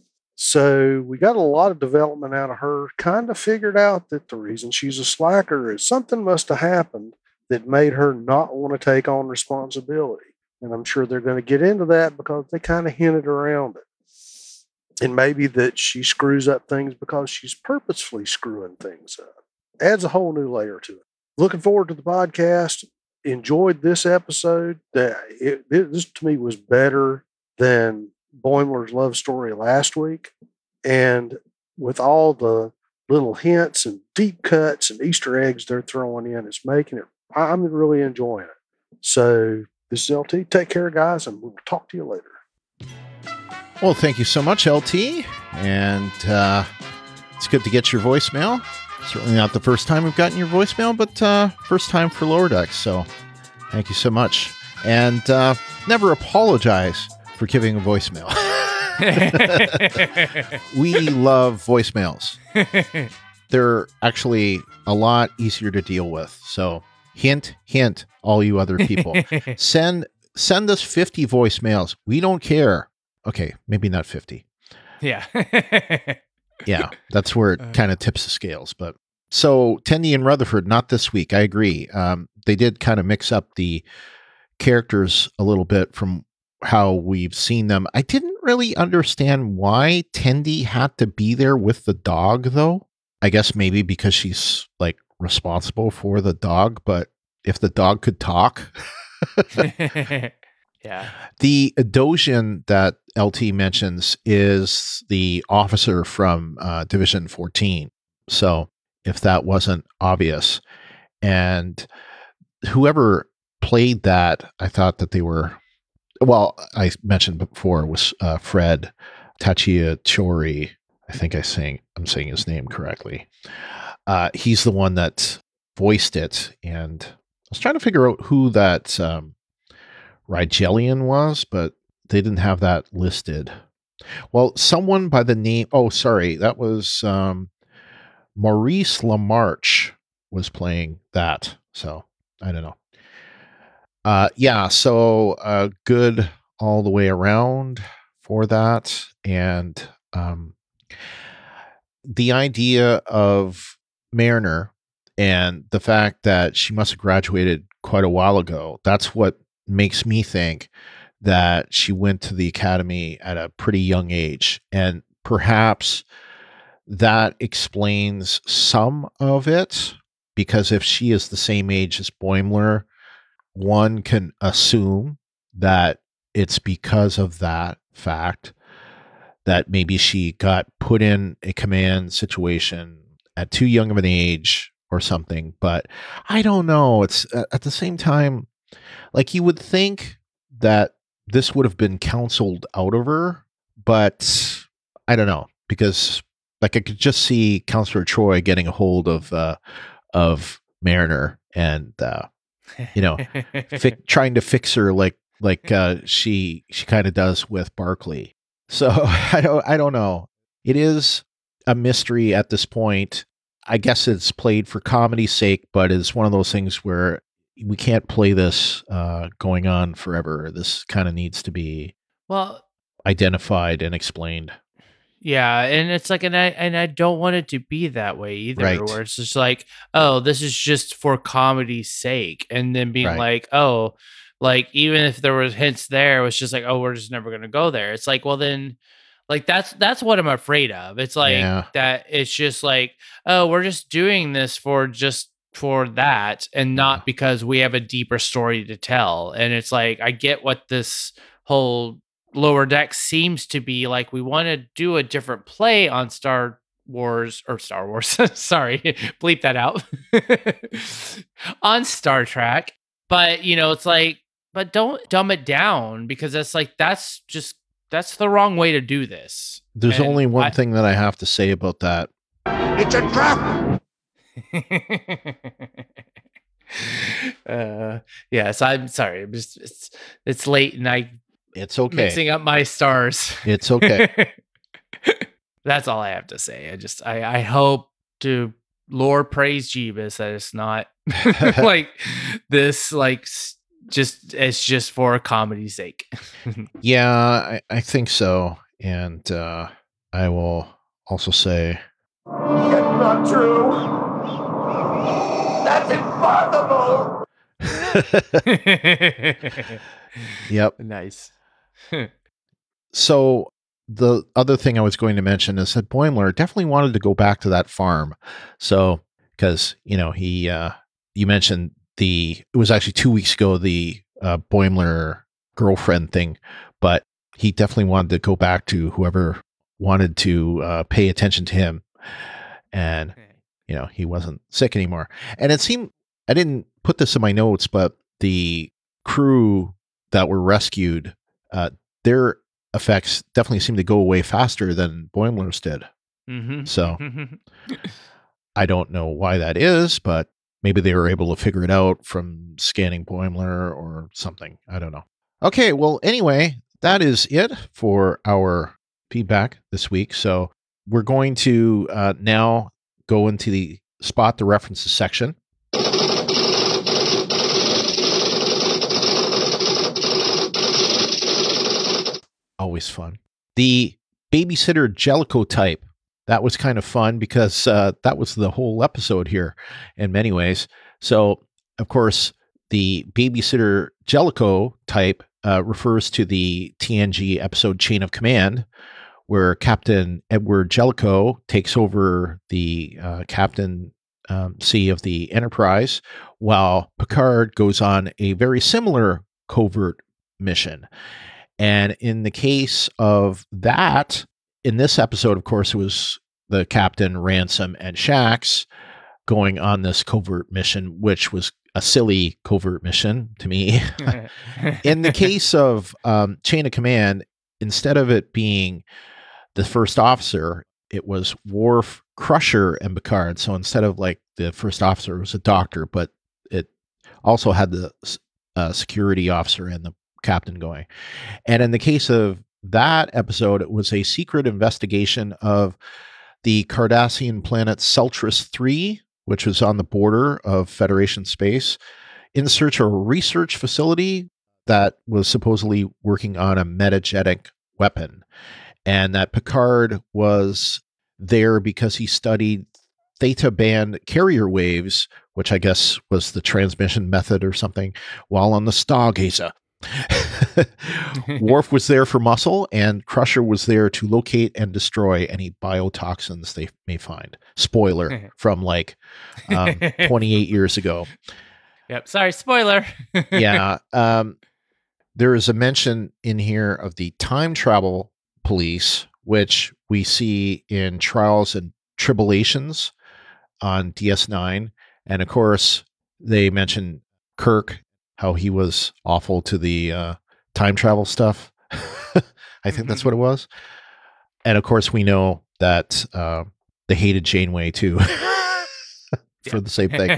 S6: So we got a lot of development out of her, kind of figured out that the reason she's a slacker is something must have happened that made her not want to take on responsibility. And I'm sure they're going to get into that because they kind of hinted around it. And maybe that she screws up things because she's purposefully screwing things up. Adds a whole new layer to it. Looking forward to the podcast. Enjoyed this episode. That it, it, this to me was better than Boimler's love story last week. And with all the little hints and deep cuts and Easter eggs they're throwing in, it's making it, I'm really enjoying it. So this is L T. Take care, guys, and we'll talk to you later.
S1: Well, thank you so much, L T. And uh, it's good to get your voicemail. Certainly not the first time we've gotten your voicemail, but uh, first time for Lower Decks. So thank you so much. And uh, never apologize for for giving a voicemail. We love voicemails. They're actually a lot easier to deal with. So hint, hint, all you other people. Send send us fifty voicemails. We don't care. Okay, maybe not fifty.
S2: Yeah.
S1: Yeah, that's where it kind of tips the scales. But so Tendi and Rutherford, not this week. I agree. Um, they did kind of mix up the characters a little bit from how we've seen them. I didn't really understand why Tendi had to be there with the dog, though. I guess maybe because she's like responsible for the dog, but if the dog could talk.
S2: Yeah.
S1: The Adosian that L T mentions is the officer from uh, Division fourteen. So if that wasn't obvious, and whoever played that, I thought that they were, well, I mentioned before was uh, Fred Tachiachori. I think I saying I'm saying his name correctly. Uh, he's the one that voiced it, and I was trying to figure out who that um, Rigelian was, but they didn't have that listed. Well, someone by the name, oh, sorry, that was um, Maurice LaMarche was playing that. So I don't know. Uh, yeah, so uh, good all the way around for that. And um, the idea of Mariner and the fact that she must have graduated quite a while ago, that's what makes me think that she went to the academy at a pretty young age. And perhaps that explains some of it, because if she is the same age as Boimler, one can assume that it's because of that fact that maybe she got put in a command situation at too young of an age or something. But I don't know. It's uh, at the same time, like you would think that this would have been counseled out of her, but I don't know, because like I could just see Counselor Troy getting a hold of uh, of Mariner and uh, you know fi- trying to fix her like like uh, she she kind of does with Barclay. So I don't I don't know. It is a mystery at this point. I guess it's played for comedy's sake, but it's one of those things where we can't play this uh, going on forever. This kind of needs to be
S2: well
S1: identified and explained.
S2: Yeah, and it's like, and I and I don't want it to be that way either,
S1: Right.
S2: where it's just like, oh, this is just for comedy's sake, and then being
S1: Right.
S2: like, oh, like even if there was hints there, it was just like, oh, we're just never gonna go there. It's like, well, then, like that's that's what I'm afraid of. It's like
S1: Yeah.
S2: that. It's just like, oh, we're just doing this for just for that, and not because we have a deeper story to tell. And it's like, I get what this whole Lower Decks seems to be like. We want to do a different play on Star Wars or Star Wars. Sorry, bleep that out. On Star Trek. But, you know, it's like, but don't dumb it down, because that's like, that's just, that's the wrong way to do this.
S1: There's
S2: And
S1: only one
S2: I-
S1: thing that I have to say about that.
S3: It's a trap!
S2: uh, yes, I'm sorry. I'm just, it's, it's late and I
S1: It's okay.
S2: mixing up my stars.
S1: It's okay.
S2: That's all I have to say. I just I, I hope to Lord praise Jeebus that it's not like this, like s- just it's just for comedy's sake.
S1: Yeah, I, I think so. And uh, I will also say,
S3: It's not true! That's impossible!
S1: yep.
S2: Nice.
S1: So the other thing I was going to mention is that Boimler definitely wanted to go back to that farm. So, because, you know, he, uh, you mentioned the, it was actually two weeks ago, the uh, Boimler girlfriend thing, but he definitely wanted to go back to whoever wanted to uh, pay attention to him. And, you know, he wasn't sick anymore. And it seemed, I didn't put this in my notes, but the crew that were rescued, uh, their effects definitely seem to go away faster than Boimler's did.
S2: Mm-hmm.
S1: So I don't know why that is, but maybe they were able to figure it out from scanning Boimler or something. I don't know. Okay, well, anyway, that is it for our feedback this week. So we're going to uh, now go into the spot the references section. Always fun. The babysitter Jellicoe type. That was kind of fun because uh, that was the whole episode here in many ways. So, of course, the babysitter Jellicoe type uh, refers to the T N G episode Chain of Command, where Captain Edward Jellicoe takes over the uh, captain um, C of the Enterprise, while Picard goes on a very similar covert mission. And in the case of that, in this episode, of course, it was the Captain, Ransom, and Shax going on this covert mission, which was a silly covert mission to me. In the case of um, Chain of Command, instead of it being the first officer, it was Worf, Crusher, and Picard. So instead of like the first officer, it was a doctor, but it also had the uh, security officer and the captain going. And in the case of that episode, it was a secret investigation of the Cardassian planet Celtris three, which was on the border of Federation space, in search of a research facility that was supposedly working on a metagenetic weapon. And that Picard was there because he studied theta band carrier waves, which I guess was the transmission method or something, while on the Stargazer. Worf was there for muscle, and Crusher was there to locate and destroy any biotoxins they may find. Spoiler from like um, twenty-eight years ago.
S2: Yep. Sorry, spoiler.
S1: Yeah. Um, there is a mention in here of the time travel police, which we see in Trials and Tribulations on D S nine. And of course, they mention Kirk, how he was awful to the uh, time travel stuff. I think that's what it was. And of course, we know that uh, they hated Janeway too for the same thing.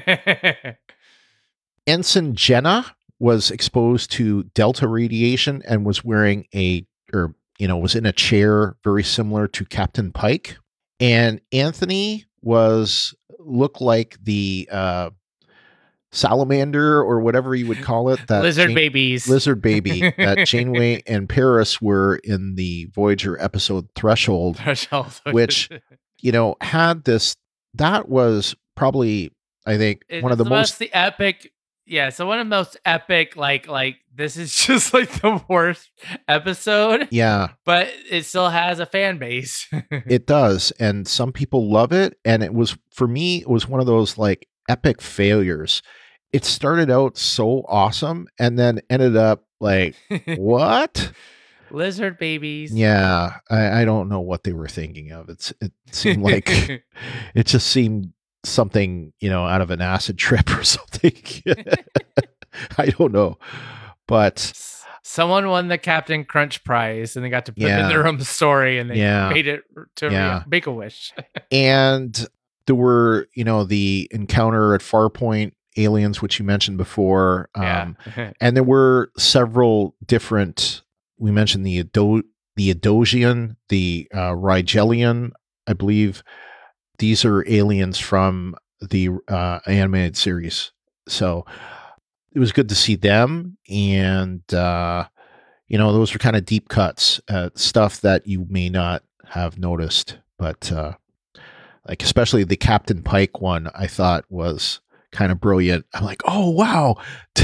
S1: Ensign Jenna was exposed to delta radiation and was wearing a, or, you know, was in a chair very similar to Captain Pike. And Anthony was, looked like the, uh, salamander or whatever you would call it, that
S2: lizard
S1: Jane,
S2: babies
S1: lizard baby that Janeway and Paris were in the Voyager episode Threshold,
S2: Threshold.
S1: which, you know, had this, that was probably, I think,
S2: It
S1: one of the
S2: is
S1: most
S2: the epic. Yeah, so one of the most epic, like, like this is just like the worst episode.
S1: Yeah.
S2: But it still has a fan base.
S1: It does. And some people love it. And it was, for me, it was one of those like epic failures. It started out so awesome and then ended up like, what?
S2: Lizard babies.
S1: Yeah. I, I don't know what they were thinking of. It's, it seemed like, it just seemed something, you know, out of an acid trip or something. I don't know. But
S2: someone won the Captain Crunch prize and they got to put
S1: yeah.
S2: it in their own story and they
S1: yeah.
S2: made it to
S1: yeah.
S2: make a wish.
S1: And there were, you know, the encounter at Farpoint aliens, which you mentioned before. Um,
S2: yeah.
S1: And there were several different, we mentioned the Ado- the Adosian, the uh, Rigelian, I believe. These are aliens from the uh, animated series. So it was good to see them. And, uh, you know, those were kind of deep cuts, uh, stuff that you may not have noticed. But uh, like, especially the Captain Pike one, I thought was kind of brilliant. I'm like, oh, wow.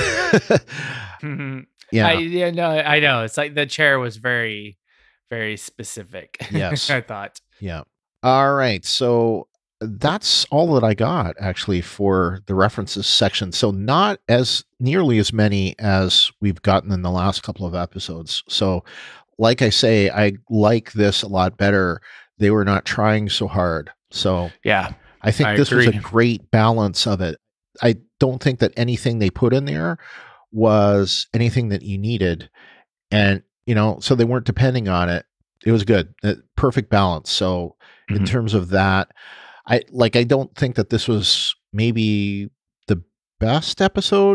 S2: mm-hmm.
S1: Yeah.
S2: I, yeah, no, I know. It's like the chair was very, very specific.
S1: Yes.
S2: I thought.
S1: Yeah. All right. So that's all that I got actually for the references section. So not as nearly as many as we've gotten in the last couple of episodes. So like I say, I like this a lot better. They were not trying so hard. So
S2: yeah,
S1: I think
S2: I
S1: this
S2: agree.
S1: was a great balance of it. I don't think that anything they put in there was anything that you needed. And, you know, so they weren't depending on it. It was good. Perfect balance. So mm-hmm. in terms of that, I like, I don't think that this was maybe the best episode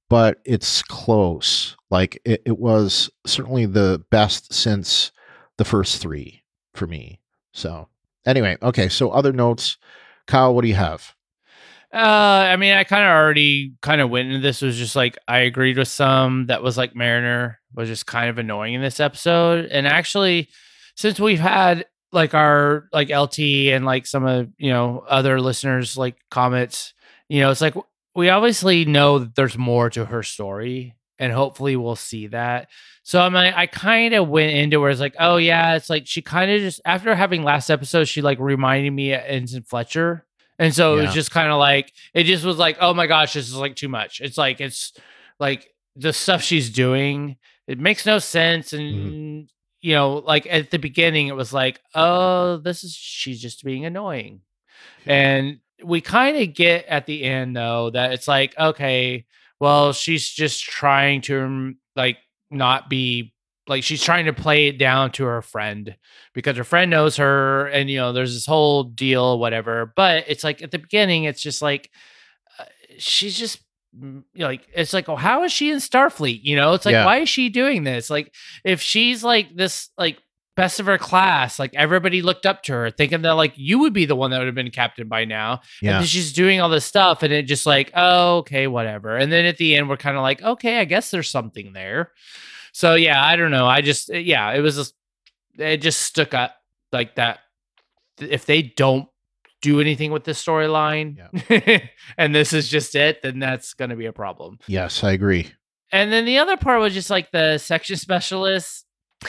S1: but it's close. Like it, it was certainly the best since the first three for me. So anyway, okay. So other notes, Kyle, what do you have?
S2: Uh, I mean, I kind of already kind of went into this. Was just like I agreed with some that was like Mariner was just kind of annoying in this episode, and actually, since we've had like our like L T and like some of you know other listeners like comments, you know, it's like we obviously know that there's more to her story, and hopefully we'll see that. So I mean, I kind of went into where it's like, oh yeah, it's like she kind of just after having last episode, she like reminded me of Ensign Fletcher. And so yeah. It was just kind of like, it just was like, oh my gosh, this is like too much. It's like, it's like the stuff she's doing, it makes no sense. And, mm-hmm. you know, like at the beginning, it was like, oh, this is, she's just being annoying. And we kind of get at the end, though, that it's like, okay, well, she's just trying to like not be like she's trying to play it down to her friend because her friend knows her and, you know, there's this whole deal, whatever. But it's like at the beginning, it's just like uh, she's just you know, like, it's like, oh, how is she in Starfleet? You know, it's like, yeah. Why is she doing this? Like, if she's like this, like best of her class, like everybody looked up to her thinking that like you would be the one that would have been captain by now. Yeah. And she's doing all this stuff and it just like, oh, okay, whatever. And then at the end, we're kind of like, okay, I guess there's something there. So yeah, I don't know. I just, yeah, it was just, it just stuck up like that. If they don't do anything with this storyline yeah. and this is just it, then that's going to be a problem.
S1: Yes, I agree.
S2: And then the other part was just like the section specialists.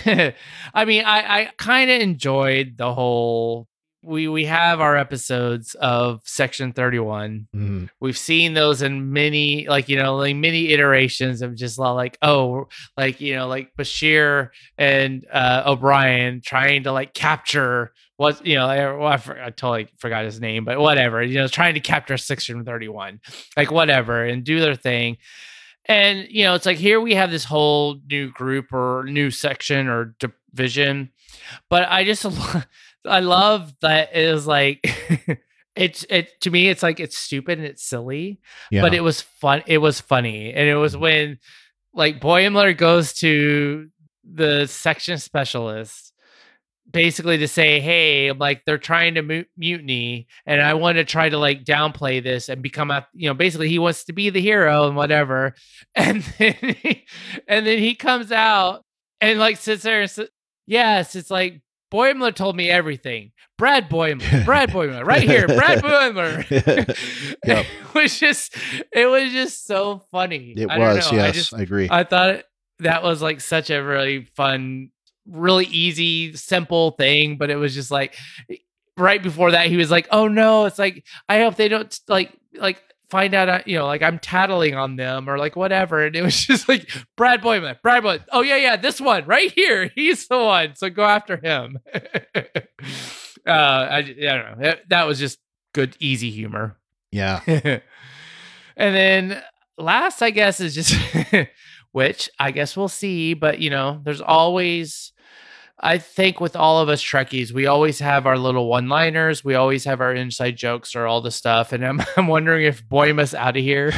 S2: I mean, I, I kind of enjoyed the whole, we, we have our episodes of Section thirty-one. Mm-hmm. We've seen those in many, like, you know, like many iterations of just like, oh, like, you know, like Bashir and uh, O'Brien trying to like capture what, you know, I, well, I, for, I totally forgot his name, but whatever, you know, trying to capture Section thirty-one, like whatever, and do their thing. And, you know, it's like here we have this whole new group or new section or division, but I just, I love that it was like, it's, it, to me, it's like, it's stupid and it's silly, yeah. but it was fun. It was funny. And it was when like Boimler goes to the section specialist basically to say, hey, like they're trying to mu- mutiny and I want to try to like downplay this and become a, you know, basically he wants to be the hero and whatever. And then he, and then he comes out and like sits there and says, yes, it's like Boimler told me everything. Brad Boimler, Brad Boimler, right here, Brad Boimler. Yep. It was just, it was just so funny.
S1: It
S2: I
S1: was,
S2: don't know.
S1: yes,
S2: I, just,
S1: I agree.
S2: I thought that was like such a really fun, really easy, simple thing, but it was just like right before that he was like, oh no, it's like I hope they don't like like find out, you know, like I'm tattling on them or like whatever. And it was just like Brad Boimler, Brad Boimler. Oh yeah, yeah, this one right here, he's the one. So go after him. uh, I, I don't know. That was just good, easy humor.
S1: Yeah.
S2: And then last, I guess, is just which I guess we'll see, but you know, there's always. I think with all of us Trekkies, we always have our little one-liners. We always have our inside jokes or all the stuff. And I'm, I'm wondering if Boimler's out of here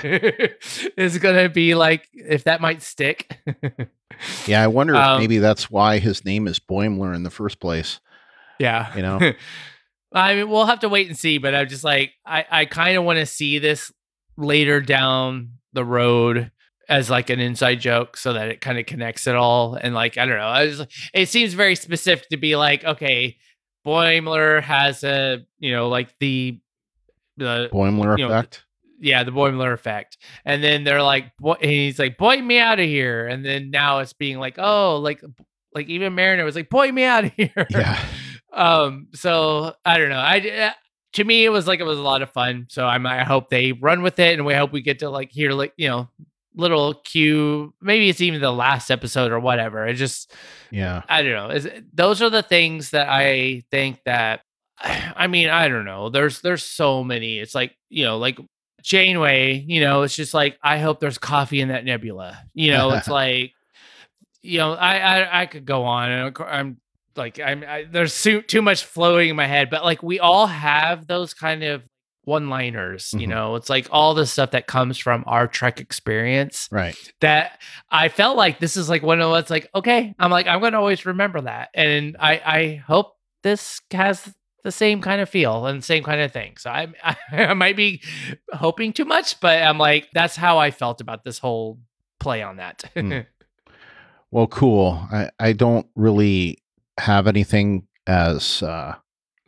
S2: is going to be like, if that might stick.
S1: Yeah, I wonder um, if maybe that's why his name is Boimler in the first place.
S2: Yeah.
S1: You know?
S2: I mean, we'll have to wait and see, but I'm just like, I, I kind of want to see this later down the road as like an inside joke so that it kind of connects it all. And like, I don't know, I was, it seems very specific to be like, okay, Boimler has a, you know, like the, the
S1: Boimler
S2: you know,
S1: effect.
S2: Yeah. The Boimler effect. And then they're like, boy, and he's like, boy me out of here. And then now it's being like, oh, like, like even Mariner was like, boy me out of here.
S1: Yeah.
S2: um, so I don't know. I, to me, it was like, it was a lot of fun. So I'm, I hope they run with it and we hope we get to like hear like, you know, little cue, maybe it's even the last episode or whatever. It just,
S1: yeah,
S2: I don't know. Is those are the things that I think that, I mean, I don't know. There's, there's so many. It's like, you know, like Janeway, you know, it's just like, I hope there's coffee in that nebula. You know, it's like, you know, I, I, I could go on and I'm like, I'm, I, there's too, too much flowing in my head, but like we all have those kind of one-liners, you
S1: Mhm.
S2: know, it's like all the stuff that comes from our Trek experience
S1: Right.
S2: that I felt like this is like one of what's like, okay, I'm like, I'm going to always remember that. And I, I hope this has the same kind of feel and same kind of thing. So I, I, I might be hoping too much, but I'm like, that's how I felt about this whole play on that.
S1: Mm. Well, cool. I, I don't really have anything as uh,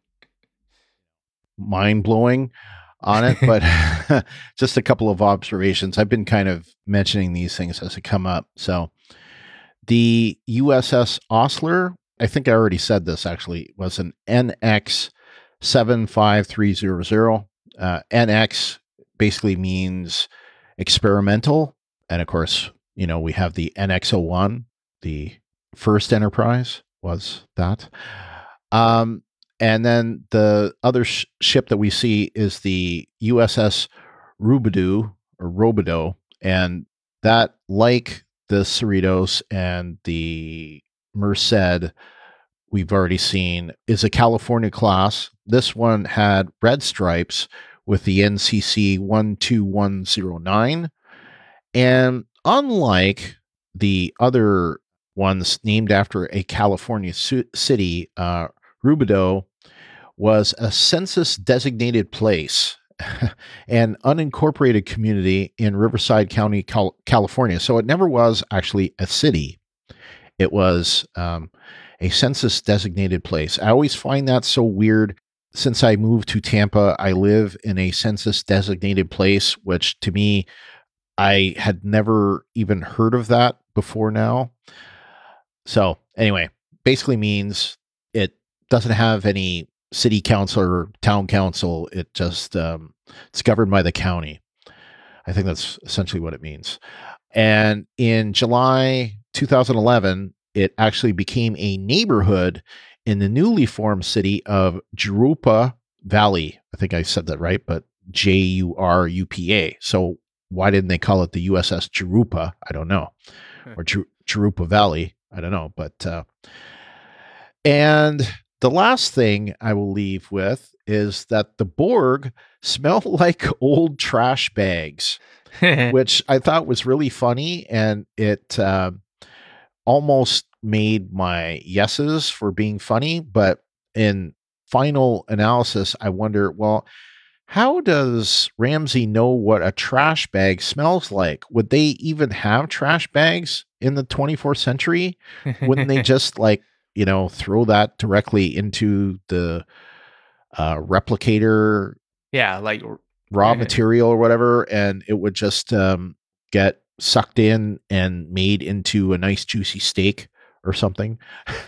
S1: mind-blowing on it, but just a couple of observations. I've been kind of mentioning these things as they come up. So the U S S Osler, I think I already said this actually, was an N X seven five three zero zero. Uh, N X basically means experimental. And of course, you know, we have the N X oh one, the first Enterprise was that. Um, and then the other sh- ship that we see is the U S S Robidoux or Robidoux. And that, like the Cerritos and the Merced we've already seen, is a California class. This one had red stripes with the N C C one two one zero nine. And unlike the other ones named after a California su- city, uh, Robidoux was a census-designated place, an unincorporated community in Riverside County, Cal- California. So it never was actually a city. It was um, a census-designated place. I always find that so weird. Since I moved to Tampa, I live in a census-designated place, which to me, I had never even heard of that before now. So anyway, basically means it doesn't have any city council or town council. It just, um, it's governed by the county. I think that's essentially what it means. And in July two thousand eleven, it actually became a neighborhood in the newly formed city of Jurupa Valley. I think I said that right, but J U R U P A. So why didn't they call it the U S S Jurupa? I don't know. Or Ju- Jurupa Valley. I don't know. But, uh, and the last thing I will leave with is that the Borg smell like old trash bags, which I thought was really funny. And it uh, almost made my yeses for being funny. But in final analysis, I wonder, well, how does Ramsey know what a trash bag smells like? Would they even have trash bags in the twenty-fourth century? Wouldn't they just like, you know, throw that directly into the uh, replicator?
S2: Yeah, like
S1: raw material or whatever, and it would just um, get sucked in and made into a nice juicy steak or something.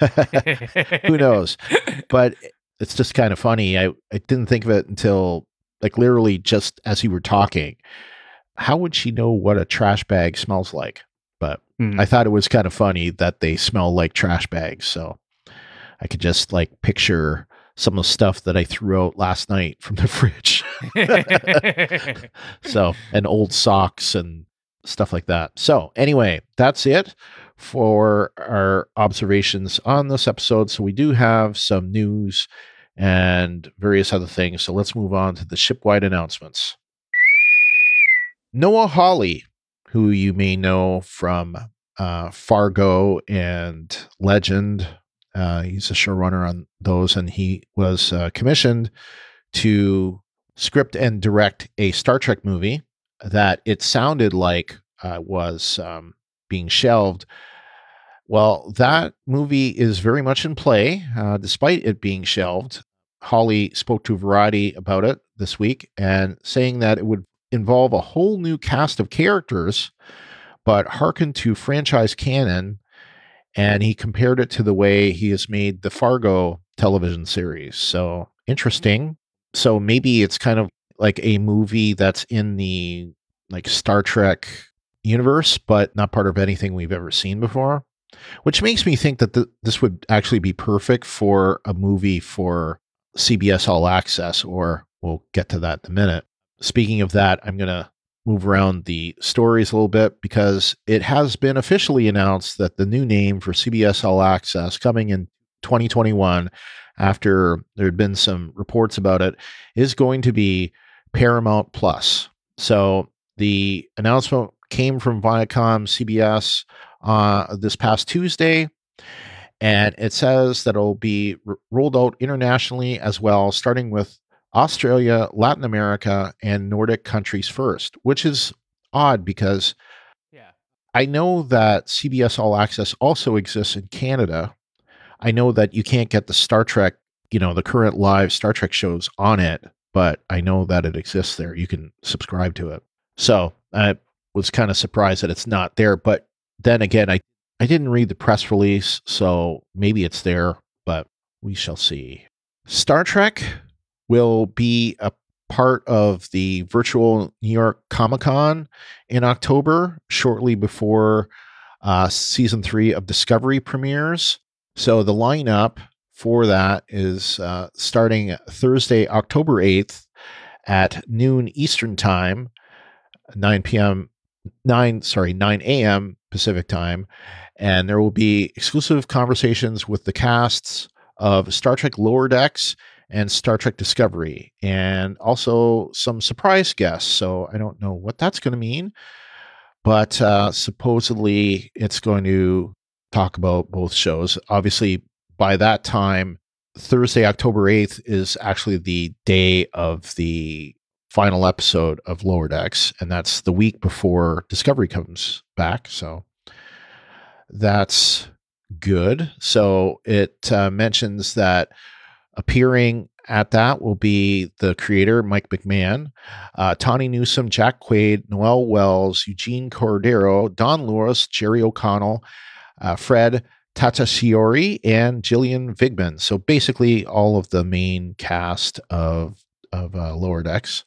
S1: Who knows? But it's just kind of funny. I, I didn't think of it until like literally just as you were talking. How would she know what a trash bag smells like? But
S2: mm.
S1: I thought it was kind of funny that they smell like trash bags. So I could just like picture some of the stuff that I threw out last night from the fridge. So, and old socks and stuff like that. So anyway, that's it for our observations on this episode. So we do have some news and various other things. So let's move on to the shipwide announcements. Noah Hawley, who you may know from uh, Fargo and Legend. Uh, he's a showrunner on those, and he was uh, commissioned to script and direct a Star Trek movie that it sounded like uh, was um, being shelved. Well, that movie is very much in play, uh, despite it being shelved. Hawley spoke to Variety about it this week and saying that it would involve a whole new cast of characters, but hearken to franchise canon. And he compared it to the way he has made the Fargo television series. So interesting. So maybe it's kind of like a movie that's in the like Star Trek universe, but not part of anything we've ever seen before, which makes me think that the, this would actually be perfect for a movie for C B S All Access, or we'll get to that in a minute. Speaking of that, I'm going to move around the stories a little bit because it has been officially announced that the new name for C B S All Access coming in twenty twenty-one, after there had been some reports about it, is going to be Paramount Plus. So the announcement came from Viacom C B S uh, this past Tuesday, and it says that it'll be r- rolled out internationally as well, starting with Australia, Latin America, and Nordic countries first, which is odd because
S2: Yeah.
S1: I know that C B S All Access also exists in Canada. I know that you can't get the Star Trek, you know, the current live Star Trek shows on it, but I know that it exists there. You can subscribe to it. So I was kind of surprised that it's not there. But then again, I, I didn't read the press release, so maybe it's there, but we shall see. Star Trek will be a part of the virtual New York Comic Con in October, shortly before uh, season three of Discovery premieres. So the lineup for that is uh, starting Thursday, October eighth at noon Eastern Time, nine p.m. nine sorry nine a.m. Pacific Time, and there will be exclusive conversations with the casts of Star Trek Lower Decks and Star Trek Discovery, and also some surprise guests. So I don't know what that's going to mean, but uh, supposedly it's going to talk about both shows. Obviously, by that time, Thursday, October eighth is actually the day of the final episode of Lower Decks, and that's the week before Discovery comes back. So that's good. So it uh, mentions that appearing at that will be the creator, Mike McMahon, uh, Tawny Newsome, Jack Quaid, Noel Wells, Eugene Cordero, Don Lewis, Jerry O'Connell, uh, Fred Tatasciore, and Gillian Vigman. So basically all of the main cast of, of uh, Lower Decks.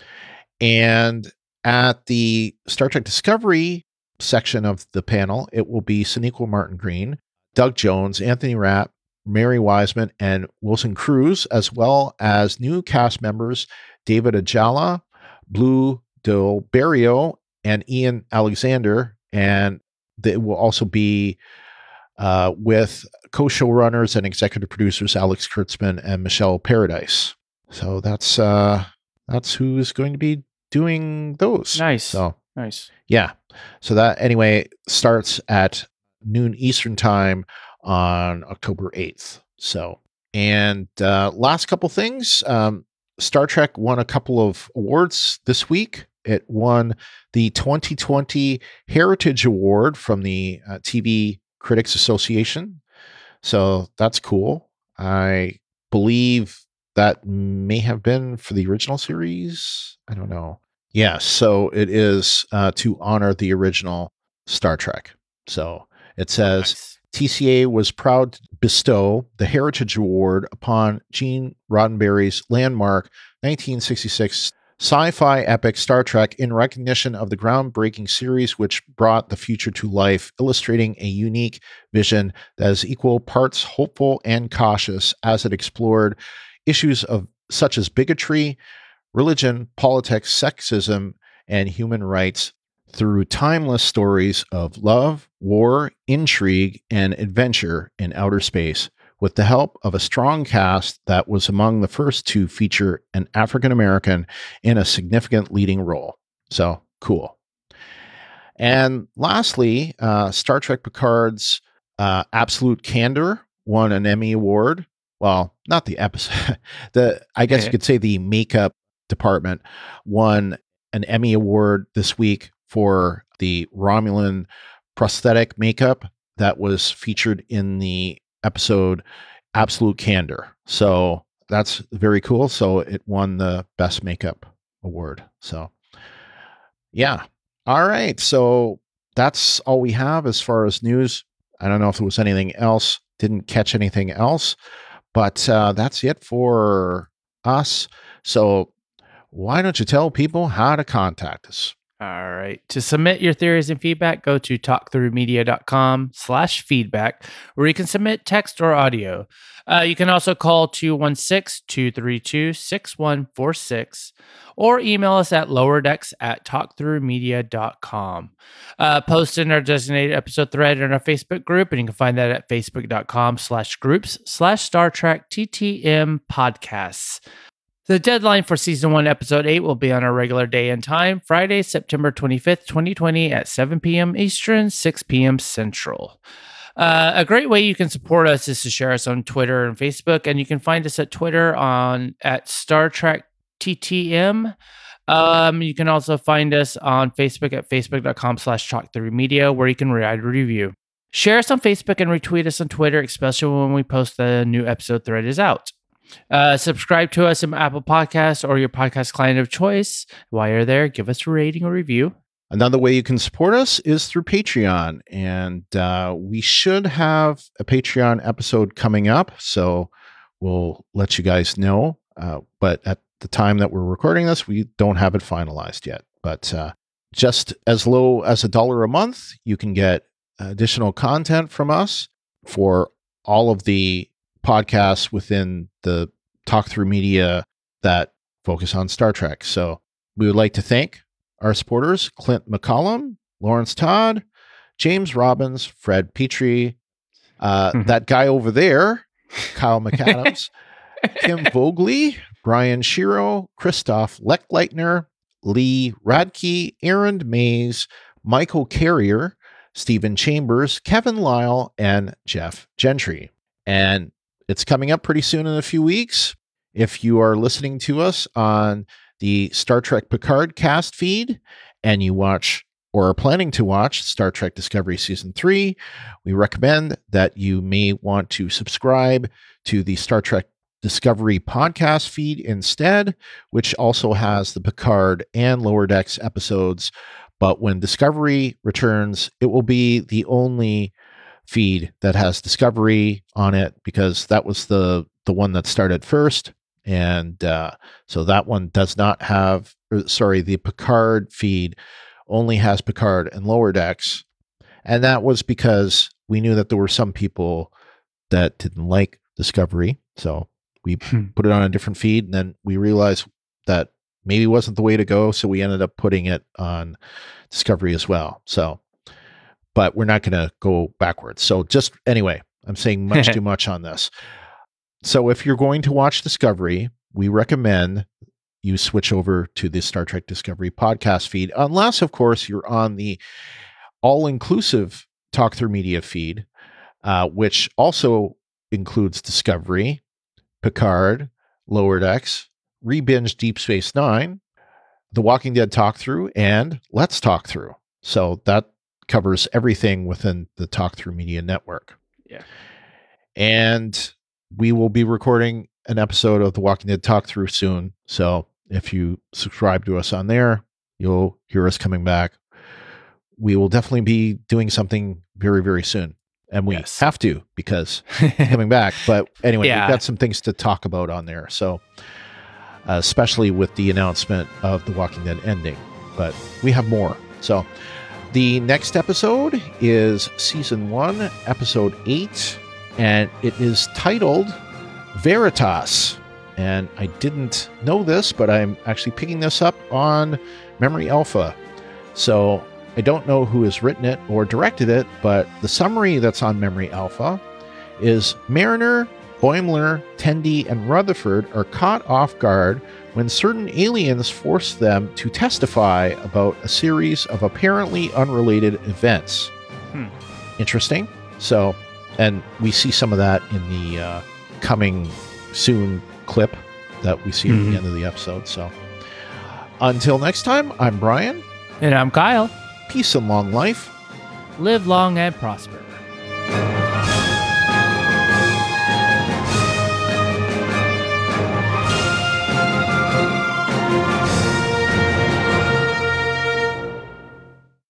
S1: And at the Star Trek Discovery section of the panel, it will be Sonequa Martin Green, Doug Jones, Anthony Rapp, Mary Wiseman, and Wilson Cruz, as well as new cast members David Ajala, Blue Del Barrio, and Ian Alexander. And it will also be uh, with co-showrunners and executive producers Alex Kurtzman and Michelle Paradise. So that's uh, that's who is going to be doing those.
S2: Nice.
S1: So
S2: nice.
S1: Yeah. So that anyway starts at noon Eastern Time on October eighth. So, and uh, last couple things, um, Star Trek won a couple of awards this week. It won the twenty twenty Heritage Award from the uh, T V Critics Association. So that's cool. I believe that may have been for the original series. I don't know. Yeah, so it is uh, to honor the original Star Trek. So it says,
S2: Nice.
S1: T C A was proud to bestow the Heritage Award upon Gene Roddenberry's landmark nineteen sixty-six sci-fi epic Star Trek in recognition of the groundbreaking series which brought the future to life, illustrating a unique vision that is equal parts hopeful and cautious as it explored issues of such as bigotry, religion, politics, sexism, and human rights through timeless stories of love, war, intrigue, and adventure in outer space, with the help of a strong cast that was among the first to feature an African American in a significant leading role. So cool. And lastly, uh, Star Trek Picard's uh, Absolute Candor won an Emmy Award. Well, not the episode. the I guess you could say the makeup department won an Emmy Award this week for the Romulan prosthetic makeup that was featured in the episode Absolute Candor. So that's very cool. So it won the Best Makeup Award. So yeah. All right. So that's all we have as far as news. I don't know if there was anything else. Didn't catch anything else. But uh, that's it for us. So why don't you tell people how to contact us?
S2: All right. To submit your theories and feedback, go to talkthroughmedia.com slash feedback, where you can submit text or audio. Uh, you can also call two one six, two three two, six one four six or email us at lowerdecks at talkthroughmedia dot com. Uh, post in our designated episode thread in our Facebook group, and you can find that at facebook.com slash groups slash Star Trek TTM podcasts. The deadline for season one, episode eight will be on our regular day and time, Friday, September twenty-fifth, twenty twenty at seven p.m. Eastern, six p.m. Central. Uh, a great way you can support us is to share us on Twitter and Facebook, and you can find us at Twitter on at Star Trek T T M. Um, you can also find us on Facebook at facebook.com slash Talk Through Media, where you can write a review. Share us on Facebook and retweet us on Twitter, especially when we post the new episode thread is out. Uh, subscribe to us in Apple Podcasts or your podcast client of choice. While you're there, give us a rating or review.
S1: Another way you can support us is through Patreon. And uh, we should have a Patreon episode coming up. So we'll let you guys know. Uh, but at the time that we're recording this, we don't have it finalized yet. But uh, just as low as a dollar a month, you can get additional content from us for all of the podcasts within the Talk Through Media that focus on Star Trek. So we would like to thank our supporters, Clint McCollum, Lawrence Todd, James Robbins, Fred Petrie, uh, mm-hmm. that guy over there, Kyle McAdams, Kim Vogley, Brian Shiro, Christoph Leckleitner, Lee Radke, Aaron Mays, Michael Carrier, Stephen Chambers, Kevin Lyle, and Jeff Gentry. And it's coming up pretty soon in a few weeks. If you are listening to us on the Star Trek Picard cast feed and you watch or are planning to watch Star Trek Discovery Season three, we recommend that you may want to subscribe to the Star Trek Discovery podcast feed instead, which also has the Picard and Lower Decks episodes. But when Discovery returns, it will be the only feed that has Discovery on it, because that was the the one that started first, and uh, so that one does not have or, sorry the Picard feed only has Picard and Lower Decks, and that was because we knew that there were some people that didn't like Discovery, so we put it on a different feed, and then we realized that maybe wasn't the way to go, so we ended up putting it on Discovery as well. So but we're not going to go backwards. So just anyway, I'm saying much too much on this. So if you're going to watch Discovery, we recommend you switch over to the Star Trek Discovery podcast feed, unless, of course, you're on the all-inclusive Talk Through Media feed, uh, which also includes Discovery, Picard, Lower Decks, Rebinge Deep Space Nine, The Walking Dead Talk Through, and Let's Talk Through. So that covers everything within the Talk Through Media network.
S2: Yeah.
S1: And we will be recording an episode of The Walking Dead Talk Through soon. So if you subscribe to us on there, you'll hear us coming back. We will definitely be doing something very, very soon. And we yes. have to, because coming back. But anyway, yeah. we've got some things to talk about on there. So uh, especially with the announcement of The Walking Dead ending. But we have more. So the next episode is season one, episode eight, and it is titled Veritas. And I didn't know this, but I'm actually picking this up on Memory Alpha. So I don't know who has written it or directed it, but the summary that's on Memory Alpha is Mariner, Boimler, Tendi, and Rutherford are caught off guard when certain aliens force them to testify about a series of apparently unrelated events. Hmm. Interesting. So, and we see some of that in the uh, coming soon clip that we see mm-hmm. at the end of the episode. So, until next time, I'm Brian.
S2: And I'm Kyle.
S1: Peace and long life.
S2: Live long and prosper.